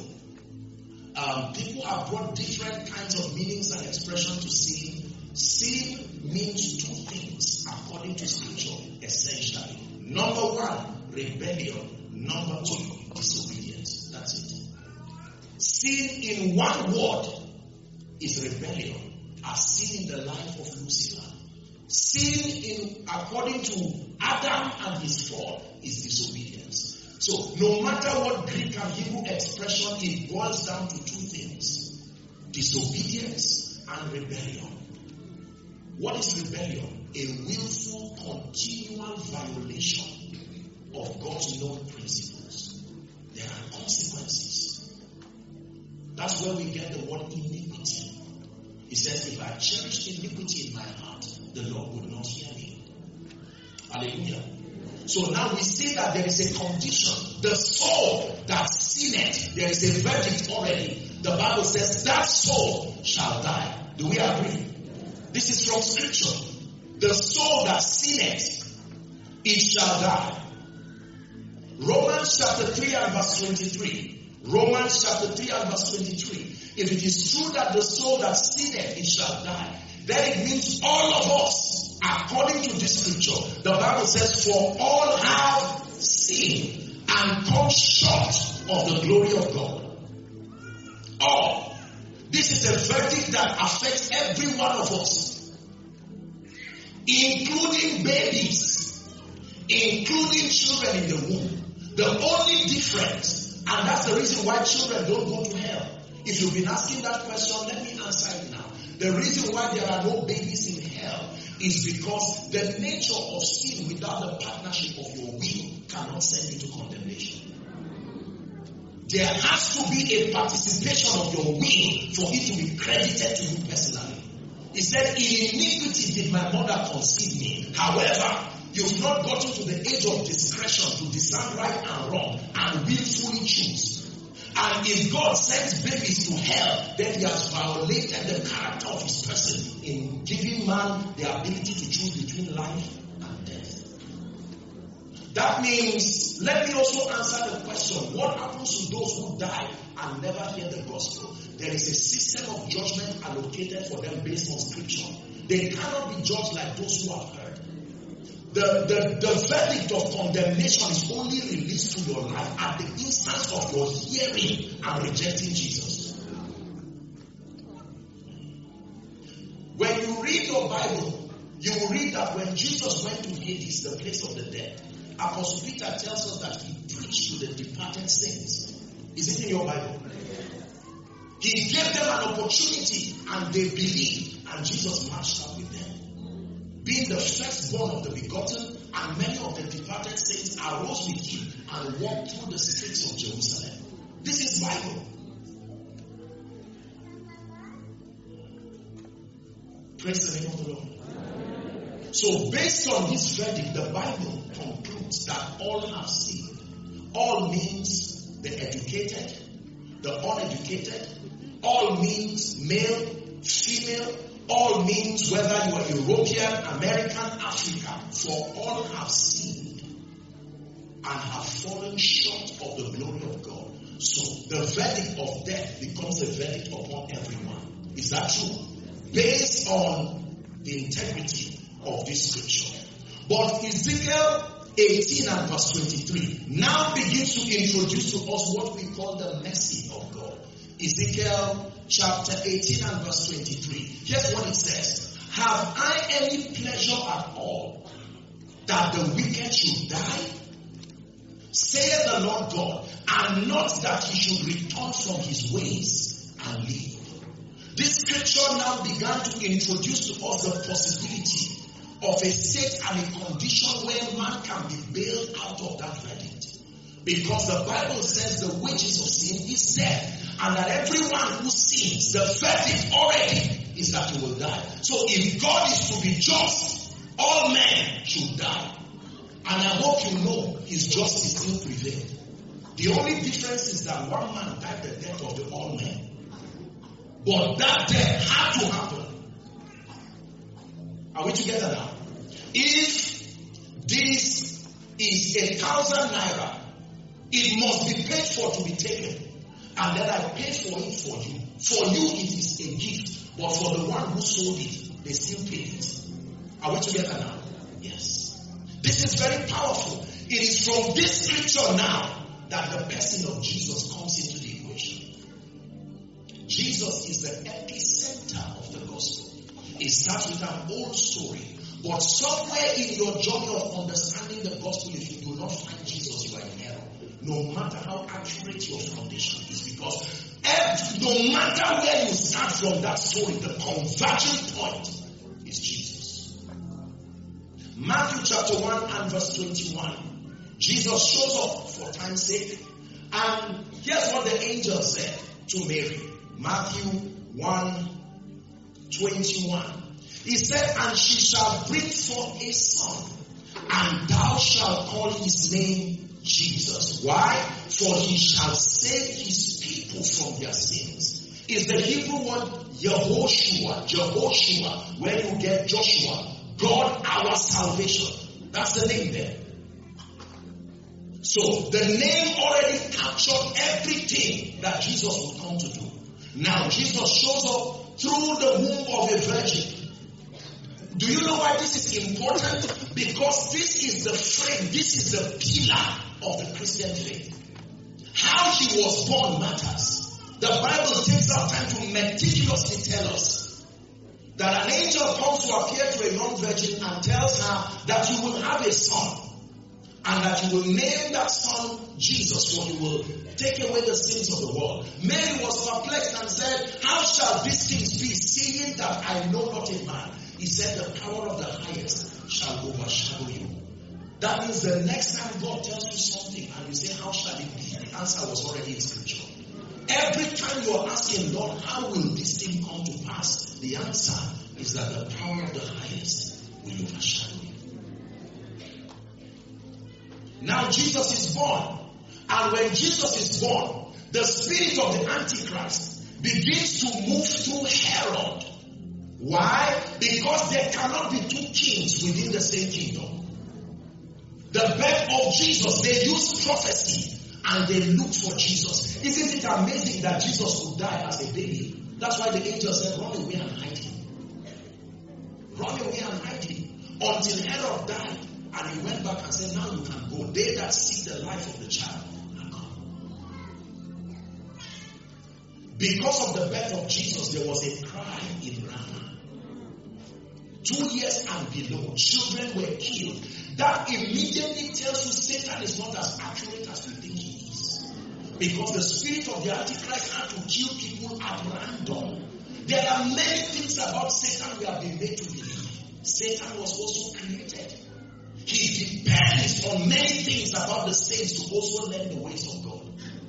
People have brought different kinds of meanings and expression to sin. Sin means two things according to scripture, essentially. Number one, rebellion. Number two, disobedience. That's it. Sin in one word is rebellion, as seen in the life of Lucifer. Sin according to Adam and his fall is disobedience. So no matter what Greek and Hebrew expression, it boils down to two things: disobedience and rebellion. What is rebellion? A willful, continual violation of God's known principles. There are consequences. That's where we get the word iniquity. He says, if I cherish iniquity in my heart, the Lord would not hear me. Hallelujah. So now we see that there is a condition. The soul that sinneth, there is a verdict already. The Bible says that soul shall die. Do we agree? This is from scripture. The soul that sinneth, it shall die. Romans chapter 3 and verse 23. Romans chapter 3 and verse 23. If it is true that the soul that sinneth, it shall die, then it means all of us, according to this scripture. The Bible says, for all have sinned and come short of the glory of God. All. This is a verdict that affects every one of us, including babies, including children in the womb. The only difference, and that's the reason why children don't go to hell. If you've been asking that question, let me answer it now. The reason why there are no babies in hell is because the nature of sin without the partnership of your will cannot send you to condemnation. There has to be a participation of your will for it to be credited to you personally. He said, in iniquity did my mother conceive me. However, you've not gotten to the age of discretion to discern right and wrong and willfully choose. And if God sends babies to hell, then he has violated the character of his person in giving man the ability to choose between life and death. That means, let me also answer the question, what happens to those who die and never hear the gospel? There is a system of judgment allocated for them based on scripture. They cannot be judged like those who have heard. The verdict of condemnation is only released to your life at the instance of your hearing and rejecting Jesus. When you read your Bible, you will read that when Jesus went to Hades, the place of the dead, Apostle Peter tells us that he preached to the departed saints. Is it in your Bible? He gave them an opportunity and they believed, and Jesus marched up with them. Being the firstborn of the begotten, and many of the departed saints arose with him and walked through the streets of Jerusalem. This is Bible. Praise the name of the Lord. So based on this verdict, the Bible concludes that all have sinned. All means the educated, the uneducated. All means male, female. All means whether you are European, American, African, for all have sinned and have fallen short of the glory of God. So the verdict of death becomes a verdict upon everyone. Is that true? Based on the integrity of this scripture. But Ezekiel 18 and verse 23 now begins to introduce to us what we call the mercy of God. Ezekiel chapter 18 and verse 23. Here's what it says. Have I any pleasure at all that the wicked should die? Saith the Lord God, and not that he should return from his ways and live. This scripture now began to introduce to us the possibility of a state and a condition where man can be bailed out of that verdict. Because the Bible says the wages of sin is death. And that everyone who sins, the verdict already is that he will die. So if God is to be just, all men should die. And I hope you know his justice still prevailed. The only difference is that one man died the death of the all men. But that death had to happen. Are we together now? If this is 1,000 naira, it must be paid for to be taken. And then I pay for it for you. For you it is a gift. But for the one who sold it, they still paid it. Are we together now? Yes. This is very powerful. It is from this scripture now that the person of Jesus comes into the equation. Jesus is the epicenter of the gospel. It starts with an old story. But somewhere in your journey of understanding the gospel, if you do not find Jesus, you are in error. No matter how accurate your foundation is, because no matter where you start from that story, the converging point is Jesus. Matthew chapter 1 and verse 21. Jesus shows up for time's sake. And here's what the angel said to Mary. Matthew 1:21. He said, and she shall bring forth a son, and thou shalt call his name Jesus. Why? For he shall save his people from their sins. Is the Hebrew word Jehoshua, where you get Joshua, God our salvation. That's the name there. So the name already captured everything that Jesus would come to do. Now Jesus shows up through the womb of a virgin. Do you know why this is important? Because this is the frame, this is the pillar of the Christian faith. How he was born matters. The Bible takes our time to meticulously tell us that an angel comes to appear to a young virgin and tells her that you will have a son, and that you will name that son Jesus, for he will take away the sins of the world. Mary was perplexed and said, how shall these things be, seeing that I know not a man? He said, the power of the highest shall overshadow you. That means the next time God tells you something and you say, how shall it be? The answer was already in scripture. Every time you are asking, Lord, how will this thing come to pass? The answer is that the power of the highest will overshadow you. Now Jesus is born. And when Jesus is born, the spirit of the Antichrist begins to move through Herod. Why? Because there cannot be two kings within the same kingdom. The birth of Jesus, they used prophecy and they looked for Jesus. Isn't it amazing that Jesus would die as a baby? That's why the angel said, run away and hide him. Run away and hide him. Until Herod died. And he went back and said, now you can go. They that seek the life of the child are gone. Because of the birth of Jesus, there was a cry in Ramah. 2 years and below, children were killed. That immediately tells you Satan is not as accurate as we think he is. Because the spirit of the Antichrist had to kill people at random. There are many things about Satan we have been made to believe. Satan was also created. He depends on many things about the saints to also learn the ways of God.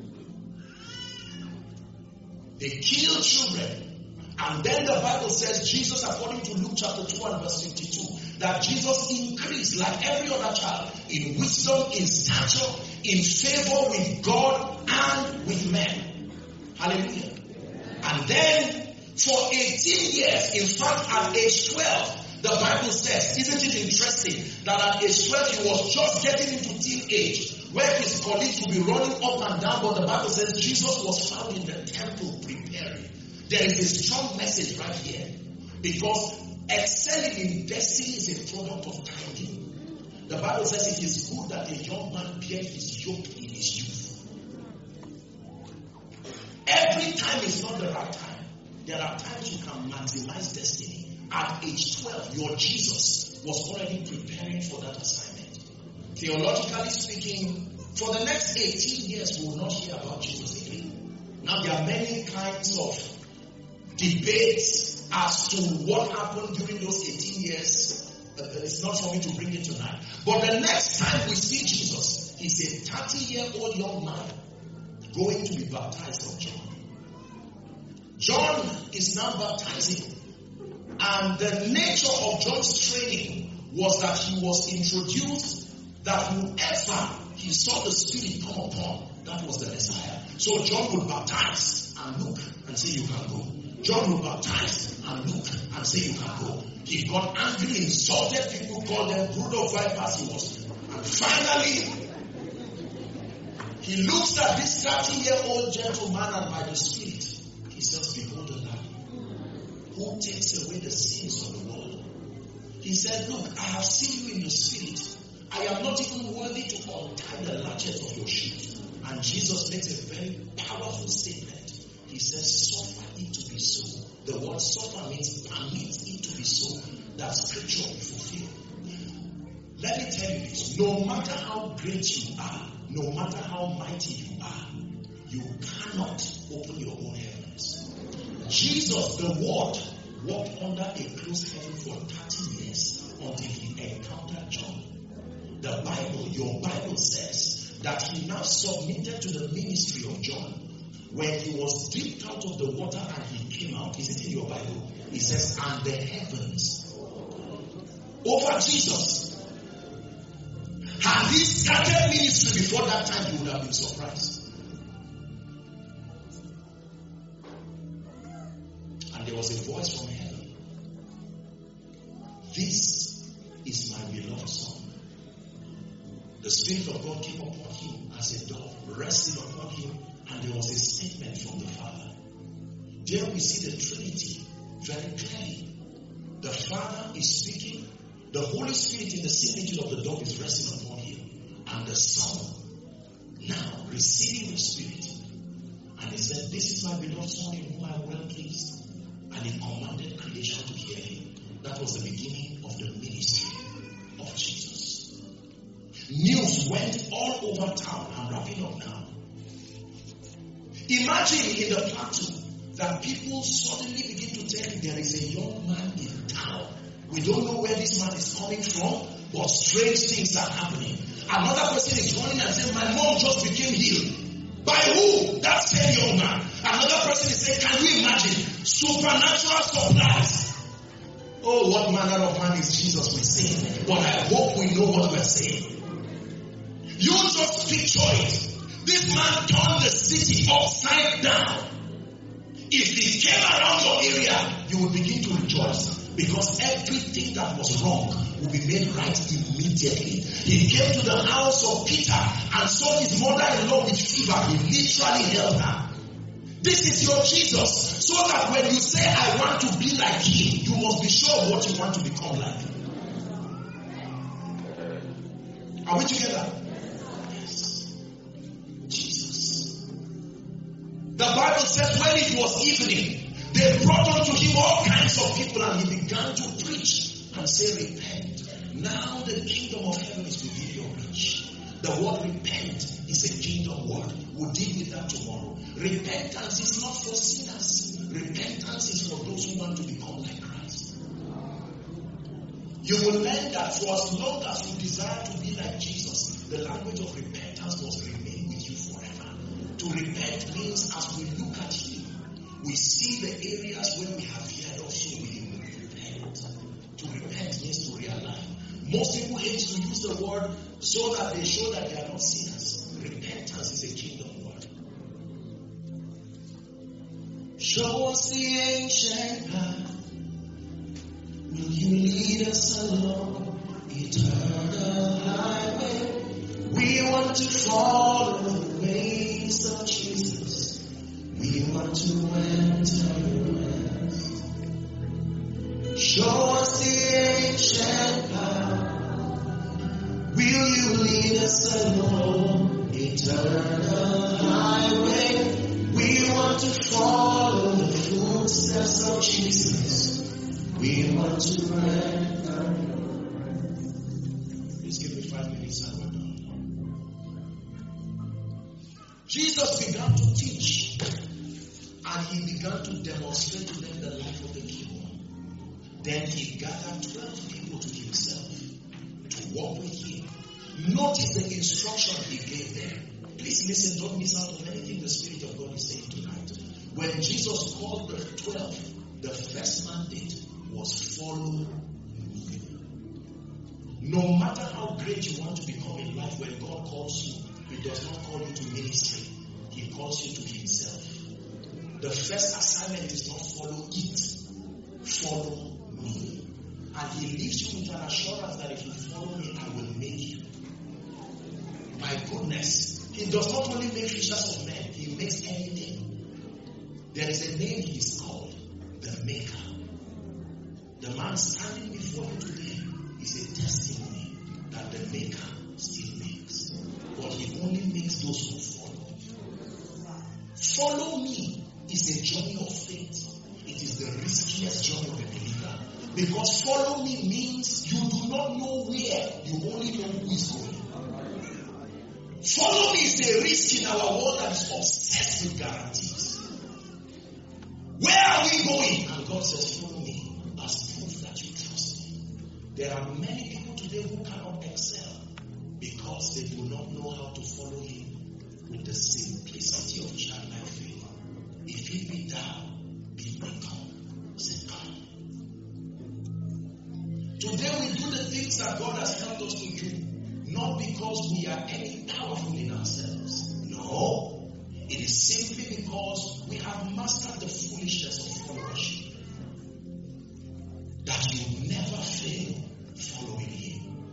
They kill children. And then the Bible says, Jesus, according to Luke chapter 2 and verse 52, that Jesus increased like every other child in wisdom, in stature, in favor with God and with men. Hallelujah. And then for 18 years, in fact at age 12, the Bible says, isn't it interesting that at age 12 he was just getting into teenage, where his colleagues would be running up and down, but the Bible says Jesus was found in the temple preparing. There is a strong message right here, because excelling in destiny is a product of timing. The Bible says it is good that a young man bear his yoke in his youth. Every time is not the right time. There are times you can maximize destiny. At age 12, your Jesus was already preparing for that assignment. Theologically speaking, for the next 18 years, we will not hear about Jesus again. Now, there are many kinds of debates as to what happened during those 18 years. It's not for me to bring it tonight. But the next time we see Jesus, he's a 30-year-old young man going to be baptized of John. John is now baptizing. And the nature of John's training was that he was introduced that whoever he saw the Spirit come upon, that was the Messiah. So John would baptize and look and say, you can go. John would baptize and look and say, you can go. He got angry, insulted people, called them brood of vipers. He was. And finally, he looks at this 30-year-old gentleman, and by the Spirit, he says, behold the Lamb who takes away the sins of the world. He said, look, I have seen you in the Spirit. I am not even worthy to untie the latches of your shoes. And Jesus makes a very powerful statement. He says, suffer it to be so. The word suffer means permit it to be so, that scripture will fulfill. Let me tell you this. No matter how great you are, no matter how mighty you are, you cannot open your own heavens. Jesus, the Word, walked under a closed heaven for 30 years until he encountered John. The Bible, your Bible says that he now submitted to the ministry of John. When he was dipped out of the water and he came out, is it in your Bible? It says, and the heavens over Jesus. Had he started ministry before that time, you would have been surprised. And there was a voice from heaven. This is my beloved Son. The Spirit of God came upon him as a dove, rested upon him, and there was a statement from the Father. There we see the Trinity very clearly. The Father is speaking. The Holy Spirit in the similitude of the dove is resting upon him. And the Son now receiving the Spirit. And he said, this is my beloved Son in whom I am well pleased. And he commanded creation to hear him. That was the beginning of the ministry of Jesus. News went all over town. I'm wrapping up now. Imagine in the plateau that people suddenly begin to tell you there is a young man in town. We don't know where this man is coming from, but strange things are happening. Another person is running and saying, my mom just became healed. By who? That same young man. Another person is saying, can you imagine? Supernatural supplies. Oh, what manner of man is Jesus we sing. But I hope we know what we're saying. You just picture it. This man turned the city upside down. If he came around your area, you would begin to rejoice. Because everything that was wrong will be made right immediately. He came to the house of Peter and saw his mother-in-law with fever. He literally held her. This is your Jesus. So that when you say, I want to be like him, you must be sure of what you want to become like. Are we together? Yes. Jesus. The Bible says when it was evening, they brought unto him all kinds of people and he began to preach and say, repent. Now the kingdom of heaven is within your reach. The word repent is a kingdom word. We'll deal with that tomorrow. Repentance is not for sinners. Repentance is for those who want to become like Christ. You will learn that for as long as you desire to be like Jesus, the language of repentance must remain with you forever. To repent means as we look at him, we see the areas where we have feared also we will repent. To repent means to realign. Most people hate to use the word so that they show that they are not sinners. Repentance is a kingdom word. Show us the ancient path. Will you lead us along eternal highway? We want to follow the ways of Jesus. We want to enter your rest. Show us the ancient path. Will you lead us along eternal highway? We want to follow the footsteps of Jesus. We want to enter your rest. Please give me 5 minutes and we're done. Jesus began to teach. And he began to demonstrate to them the life of the kingdom. Then he gathered 12 people to himself to walk with him. Notice the instruction he gave them. Please listen, don't miss out on anything the Spirit of God is saying tonight. When Jesus called the 12, the first mandate was follow me. No matter how great you want to become in life, when God calls you, he does not call you to ministry. He calls you to himself. The first assignment is not follow it, follow me. And he leaves you with an assurance that if you follow me, I will make you. My goodness, he does not only make fishers of men, he makes anything. There is a name he is called, the Maker. The man standing before you today is a testimony that the Maker still makes. But he only makes those who follow. Follow me is a journey of faith. It is the riskiest journey of a believer. Because follow me means you do not know where, you only know who is going. Follow me is a risk in our world that is obsessed with guarantees. Where are we going? And God says, follow me as proof that you trust me. There are many people today who cannot excel because they do not know how to follow him with the simplicity of childlike faith. If it be thou, bid me come. Say, come. Today we do the things that God has helped us to do, not because we are any powerful in ourselves. No. It is simply because we have mastered the foolishness of followership. That you never fail following him.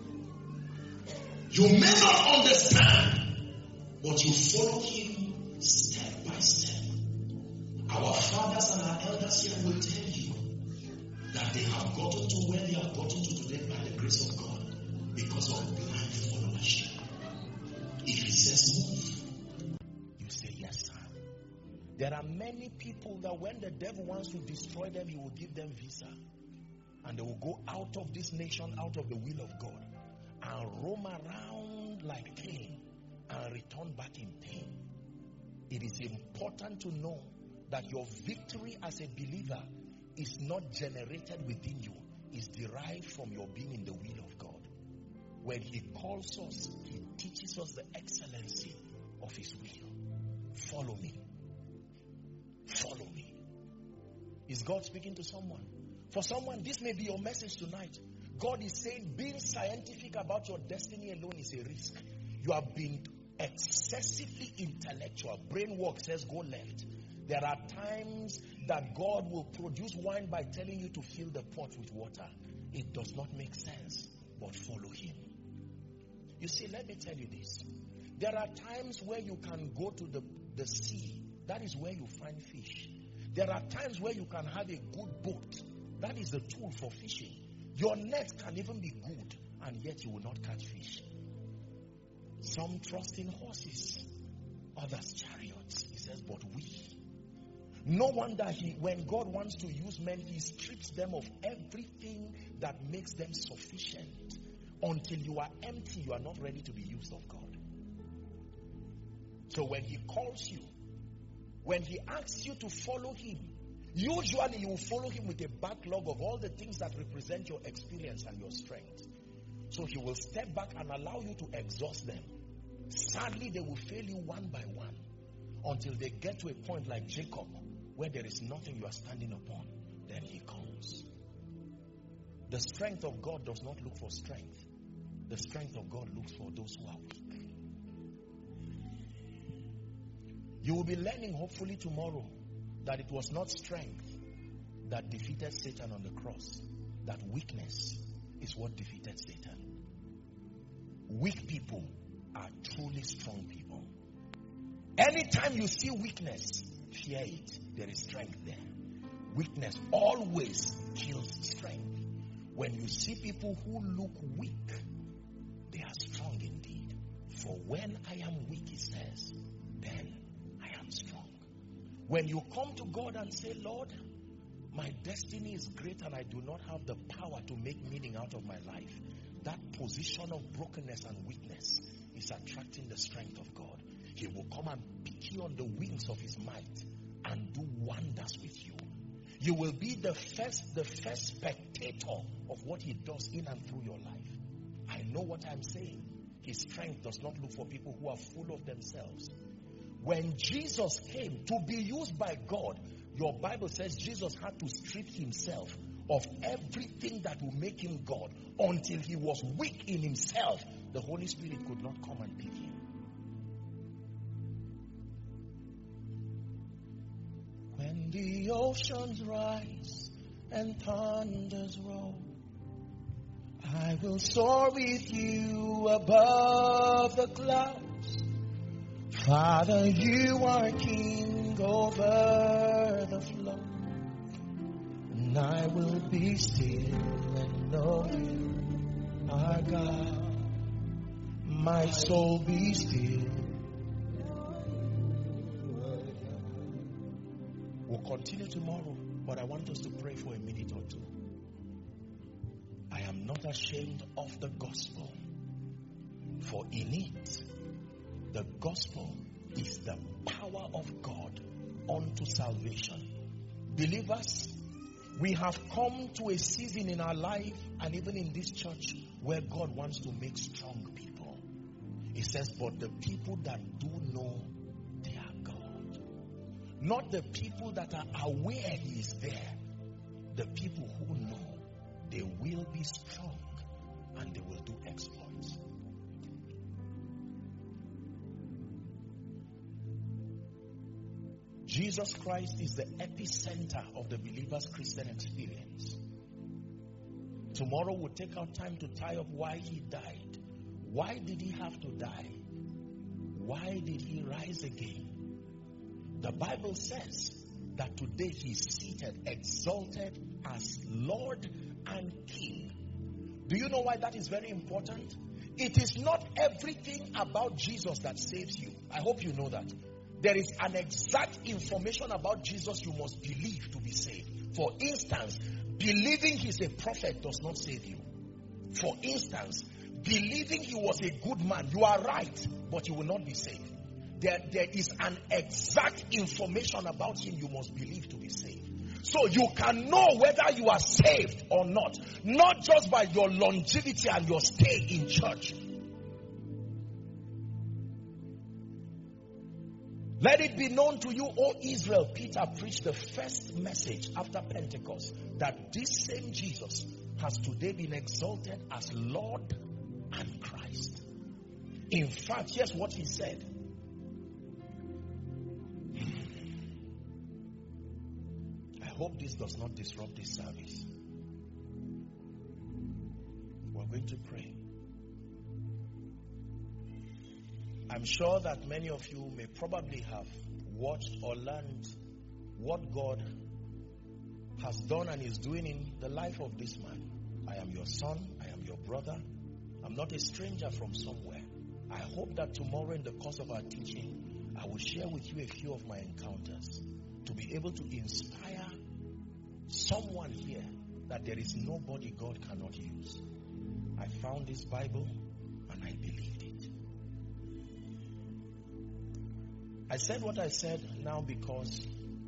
You may not understand, but you follow him step by step. Our fathers and our elders here will tell you that that they have gotten to where they have gotten to today by the grace of God because of blind followership. If he says move, you say yes, sir. There are many people that when the devil wants to destroy them, he will give them visa. And they will go out of this nation, out of the will of God, and roam around like Cain and return back in pain. It is important to know that your victory as a believer is not generated within you. It's derived from your being in the will of God. When he calls us, he teaches us the excellency of his will. Follow me. Follow me. Is God speaking to someone? For someone, this may be your message tonight. God is saying being scientific about your destiny alone is a risk. You have been excessively intellectual. Brain work says go left. There are times that God will produce wine by telling you to fill the pot with water. It does not make sense, but follow him. You see, let me tell you this. There are times where you can go to the sea. That is where you find fish. There are times where you can have a good boat. That is the tool for fishing. Your net can even be good, and yet you will not catch fish. Some trust in horses, others chariots. He says, but we. No wonder when God wants to use men, he strips them of everything that makes them sufficient. Until you are empty, you are not ready to be used of God. So when he calls you, when he asks you to follow him, usually you will follow him with a backlog of all the things that represent your experience and your strength. So he will step back and allow you to exhaust them. Sadly, they will fail you one by one until they get to a point like Jacob, where there is nothing you are standing upon. Then he comes. The strength of God does not look for strength. The strength of God looks for those who are weak. You will be learning hopefully tomorrow that it was not strength that defeated Satan on the cross. That weakness is what defeated Satan. Weak people are truly strong people. Anytime you see weakness, fear it. There is strength there. Weakness always kills strength. When you see people who look weak, they are strong indeed. For when I am weak, he says, then I am strong. When you come to God and say, Lord, my destiny is great and I do not have the power to make meaning out of my life, that position of brokenness and weakness is attracting the strength of God. He will come and pick you on the wings of his might and do wonders with you. You will be the first spectator of what he does in and through your life. I know what I'm saying. His strength does not look for people who are full of themselves. When Jesus came to be used by God, your Bible says Jesus had to strip himself of everything that will make him God. Until he was weak in himself, the Holy Spirit could not come and pick him. When the oceans rise and thunders roll, I will soar with you above the clouds. Father, you are king over the flood, and I will be still and know you are God. My soul be still. We'll continue tomorrow, but I want us to pray for a minute or two. I am not ashamed of the gospel, for in it, the gospel is the power of God unto salvation. Believers, we have come to a season in our life and even in this church where God wants to make strong people. He says, but the people that do know their God. Not the people that are aware he is there. The people who know they will be strong and they will do exploits. Jesus Christ is the epicenter of the believer's Christian experience. Tomorrow we'll take our time to tie up why he died. Why did he have to die? Why did he rise again? The Bible says that today he's seated, exalted as Lord and King. Do you know why that is very important? It is not everything about Jesus that saves you. I hope you know that. There is an exact information about Jesus you must believe to be saved. For instance, believing he's a prophet does not save you. For instance, believing he was a good man, you are right, but you will not be saved. There is an exact information about him you must believe to be saved. So you can know whether you are saved or not just by your longevity and your stay in church. Let it be known to you, O Israel, Peter preached the first message after Pentecost, that this same Jesus has today been exalted as Lord and Christ. In fact, here's what he said. I hope this does not disrupt this service. We're going to pray. I'm sure that many of you may probably have watched or learned what God has done and is doing in the life of this man. I am your son. I am your brother. I'm not a stranger from somewhere. I hope that tomorrow in the course of our teaching, I will share with you a few of my encounters to be able to inspire someone here that there is nobody God cannot use. I found this Bible and I believed it. I said what I said now because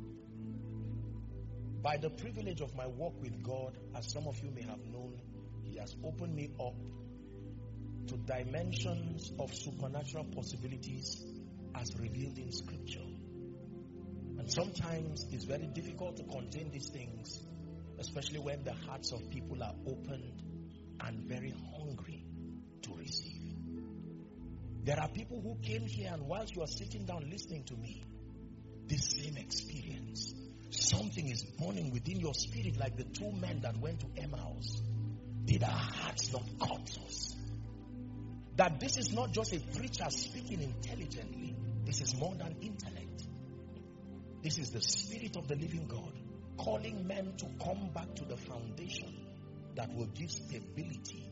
by the privilege of my walk with God, as some of you may have known, he has opened me up to dimensions of supernatural possibilities as revealed in Scripture. And sometimes it's very difficult to contain these things, especially when the hearts of people are opened and very hungry to receive. There are people who came here, and whilst you are sitting down listening to me, this same experience, something is burning within your spirit, like the two men that went to Emmaus. Did our hearts not cut us? That this is not just a preacher speaking intelligently. This is more than intellect. This is the Spirit of the living God calling men to come back to the foundation that will give stability.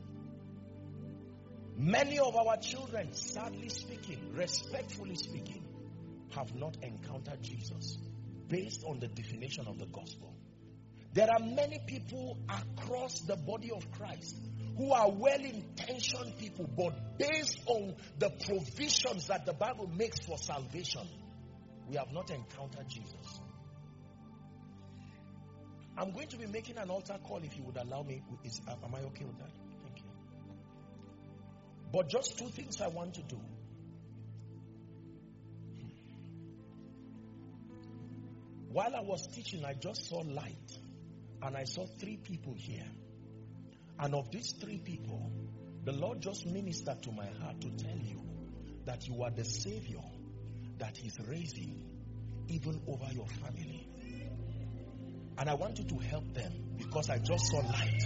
Many of our children, sadly speaking, respectfully speaking, have not encountered Jesus based on the definition of the gospel. There are many people across the body of Christ who are well-intentioned people, but based on the provisions that the Bible makes for salvation, we have not encountered Jesus. I'm going to be making an altar call if you would allow me. Am I okay with that? Thank you. But just two things I want to do. While I was teaching, I just saw light. And I saw three people here. And of these three people, the Lord just ministered to my heart to tell you that you are the Savior that He's raising even over your family. And I want you to help them because I just saw light.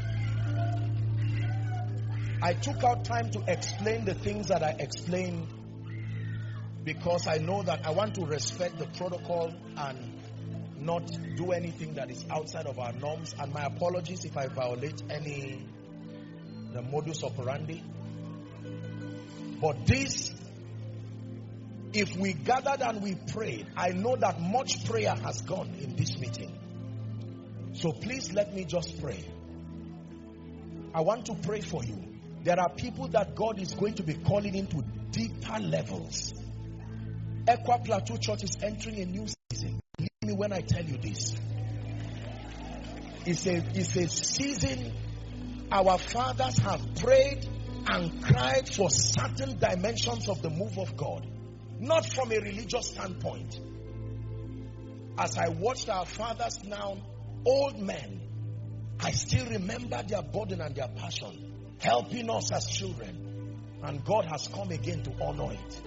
I took out time to explain the things that I explained because I know that I want to respect the protocol and not do anything that is outside of our norms. And my apologies if I violate the modus operandi. But this, if we gathered and we prayed, I know that much prayer has gone in this meeting. So please let me just pray. I want to pray for you. There are people that God is going to be calling into deeper levels. Equa Plateau Church is entering a new season. Believe me when I tell you this. It's a season our fathers have prayed and cried for certain dimensions of the move of God. Not from a religious standpoint. As I watched our fathers now, old men, I still remember their burden and their passion, helping us as children. And God has come again to honor it.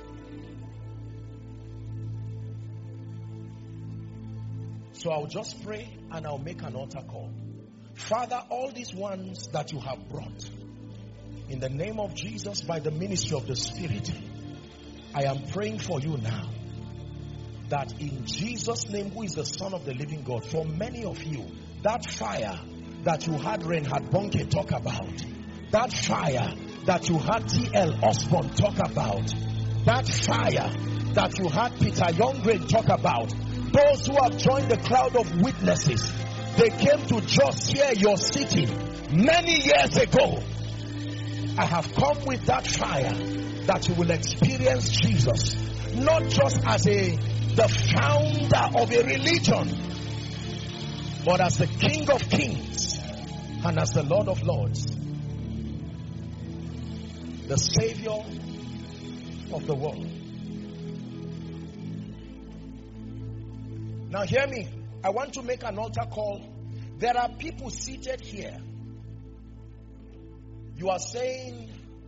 So I'll just pray and I'll make an altar call. Father, all these ones that you have brought, in the name of Jesus, by the ministry of the Spirit, I am praying for you now. that in Jesus' name, who is the Son of the living God, for many of you, that fire that you had Reinhard Bonnke talk about, that fire that you had T.L. Osborne talk about, that fire that you had Peter Youngren talk about, those who have joined the crowd of witnesses, they came to just hear your city many years ago. I have come with that fire that you will experience Jesus, not just as the founder of a religion, but as the King of Kings and as the Lord of Lords, the Savior of the world. Now hear me. I want to make an altar call. There are people seated here. You are saying,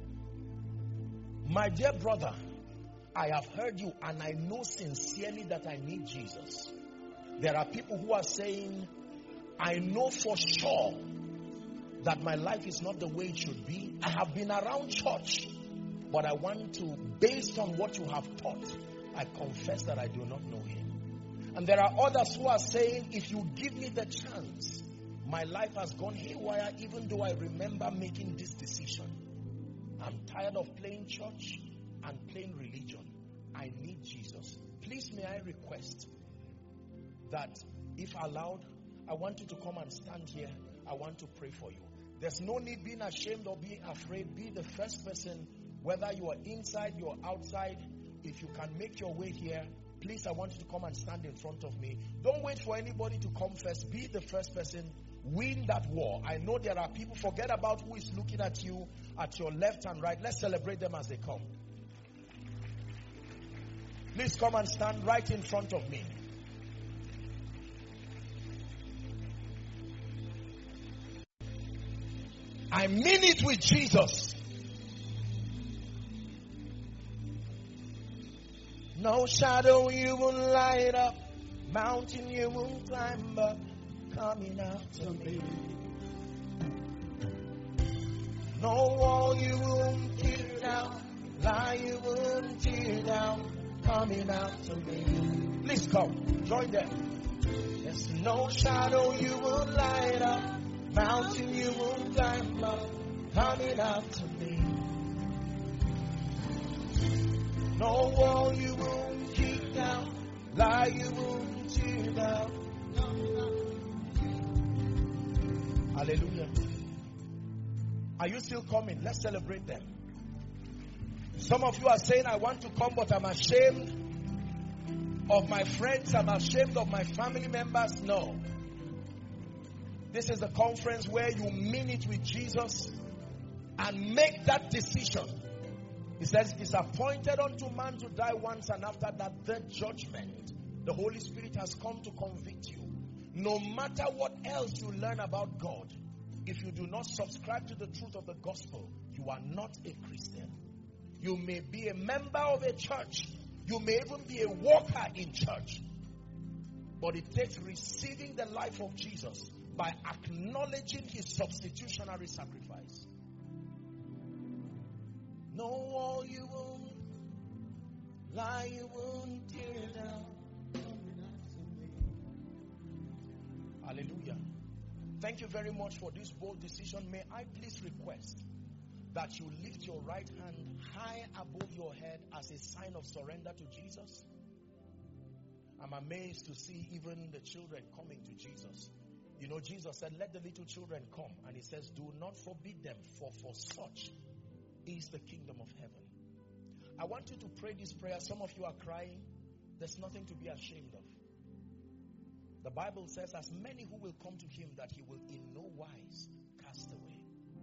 my dear brother, I have heard you and I know sincerely that I need Jesus. There are people who are saying, I know for sure that my life is not the way it should be. I have been around church, but I want to, based on what you have taught, I confess that I do not know him. And there are others who are saying, if you give me the chance, my life has gone haywire even though I remember making this decision. I'm tired of playing church and playing religion. I need Jesus. Please may I request that if allowed, I want you to come and stand here. I want to pray for you. There's no need being ashamed or being afraid. Be the first person, whether you are inside, you are outside. If you can make your way here, please, I want you to come and stand in front of me. Don't wait for anybody to come first. Be the first person. Win that war. I know there are people, forget about who is looking at you at your left and right. Let's celebrate them as they come. Please come and stand right in front of me. I mean it with Jesus. No shadow you won't light up, mountain you won't climb up, coming after me. No wall you won't kick down, lie you won't tear down, coming after me. Please come, join them. There's no shadow you won't light up, mountain you won't climb up, coming after me. No wall you won't kick down, lie you won't tear down. Hallelujah. Are you still coming? Let's celebrate them. Some of you are saying, I want to come, but I'm ashamed of my friends. I'm ashamed of my family members. No. This is a conference where you mean it with Jesus and make that decision. He says, it's appointed unto man to die once, and after that, the judgment. The Holy Spirit has come to convict you. No matter what else you learn about God, if you do not subscribe to the truth of the gospel, you are not a Christian. You may be a member of a church. You may even be a worker in church. But it takes receiving the life of Jesus by acknowledging his substitutionary sacrifice. No wall you won't, lie you won't tear down. Hallelujah. Thank you very much for this bold decision. May I please request that you lift your right hand high above your head as a sign of surrender to Jesus. I'm amazed to see even the children coming to Jesus. You know, Jesus said, let the little children come. And he says, do not forbid them, for such is the kingdom of heaven. I want you to pray this prayer. Some of you are crying. There's nothing to be ashamed of. The Bible says, as many who will come to him, that he will in no wise cast away.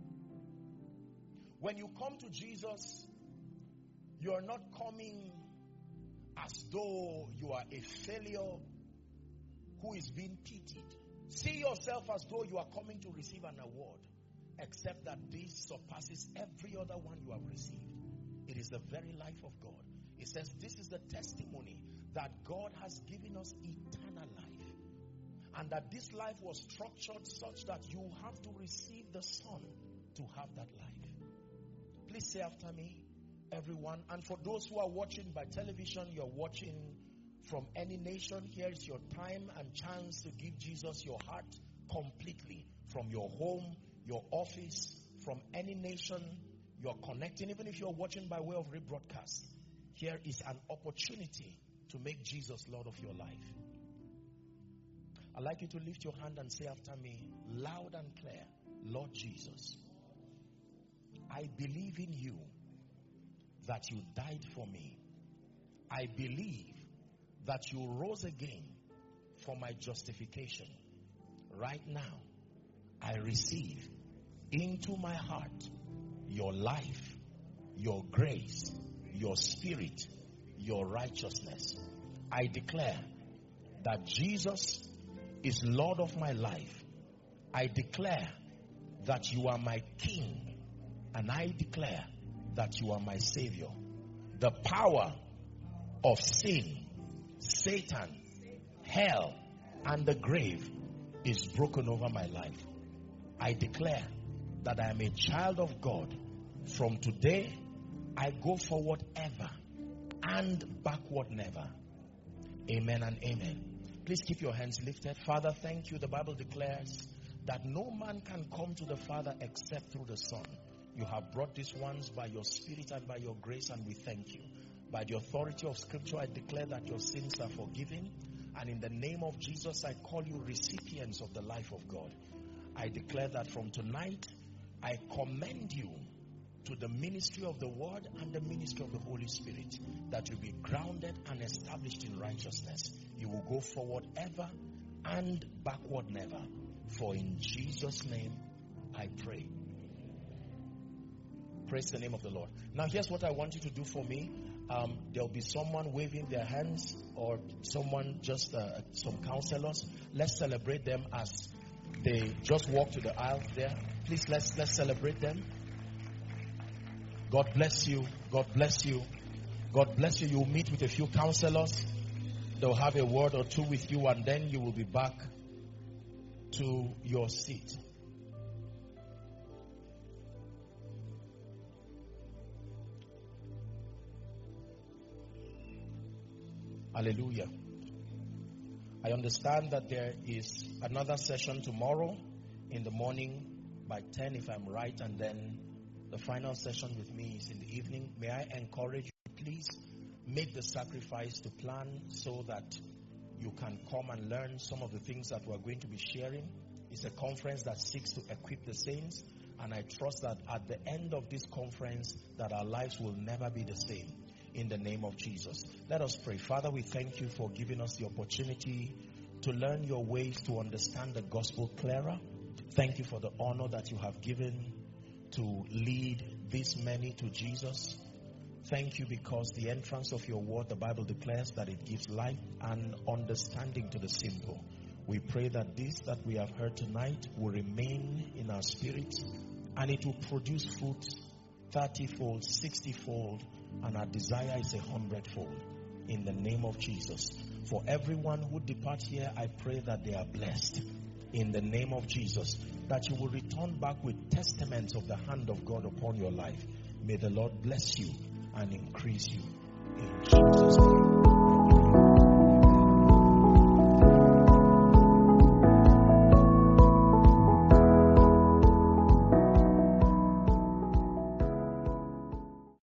When you come to Jesus, you are not coming as though you are a failure who is being pitied. See yourself as though you are coming to receive an award, except that this surpasses every other one you have received. It is the very life of God. It says this is the testimony that God has given us eternal life, and that this life was structured such that you have to receive the Son to have that life. Please say after me, everyone. And for those who are watching by television, you're watching from any nation, here is your time and chance to give Jesus your heart completely. From your home, your office, from any nation you're connecting, even if you're watching by way of rebroadcast, here is an opportunity to make Jesus Lord of your life. I'd like you to lift your hand and say after me, loud and clear, Lord Jesus, I believe in you that you died for me. I believe that you rose again for my justification. Right now, I receive into my heart your life, your grace, your spirit, your righteousness. I declare that Jesus is Lord of my life. I declare that you are my King, and I declare that you are my Savior. The power of sin, Satan, hell, and the grave is broken over my life. I declare that I am a child of God. From today, I go forward ever and backward never. Amen and amen. Please keep your hands lifted. Father, thank you. The Bible declares that no man can come to the Father except through the Son. You have brought these ones by your Spirit and by your grace, and we thank you. By the authority of Scripture, I declare that your sins are forgiven. And in the name of Jesus, I call you recipients of the life of God. I declare that from tonight, I commend you to the ministry of the Word and the ministry of the Holy Spirit, that you be grounded and established in righteousness. You will go forward ever and backward never. For in Jesus' name I pray. Praise the name of the Lord. Now here's what I want you to do for me. There'll be someone waving their hands, or someone, just some counselors. Let's celebrate them as they just walk to the aisle there. Please, let's celebrate them. God bless you. God bless you. God bless you. You'll meet with a few counselors. They'll have a word or two with you, and then you will be back to your seat. Hallelujah. I understand that there is another session tomorrow in the morning by 10 if I'm right, and then the final session with me is in the evening. May I encourage you, please make the sacrifice to plan so that you can come and learn some of the things that we're going to be sharing. It's a conference that seeks to equip the saints, and I trust that at the end of this conference that our lives will never be the same. In the name of Jesus. Let us pray. Father, we thank you for giving us the opportunity to learn your ways, to understand the gospel clearer. Thank you for the honor that you have given to lead these many to Jesus. Thank you because the entrance of your word, the Bible declares that it gives light and understanding to the simple. We pray that this that we have heard tonight will remain in our spirits, and it will produce fruit 30-fold, 60-fold, and our desire is 100-fold. In the name of Jesus. For everyone who departs here, I pray that they are blessed. In the name of Jesus. That you will return back with testaments of the hand of God upon your life. May the Lord bless you and increase you. In Jesus' name.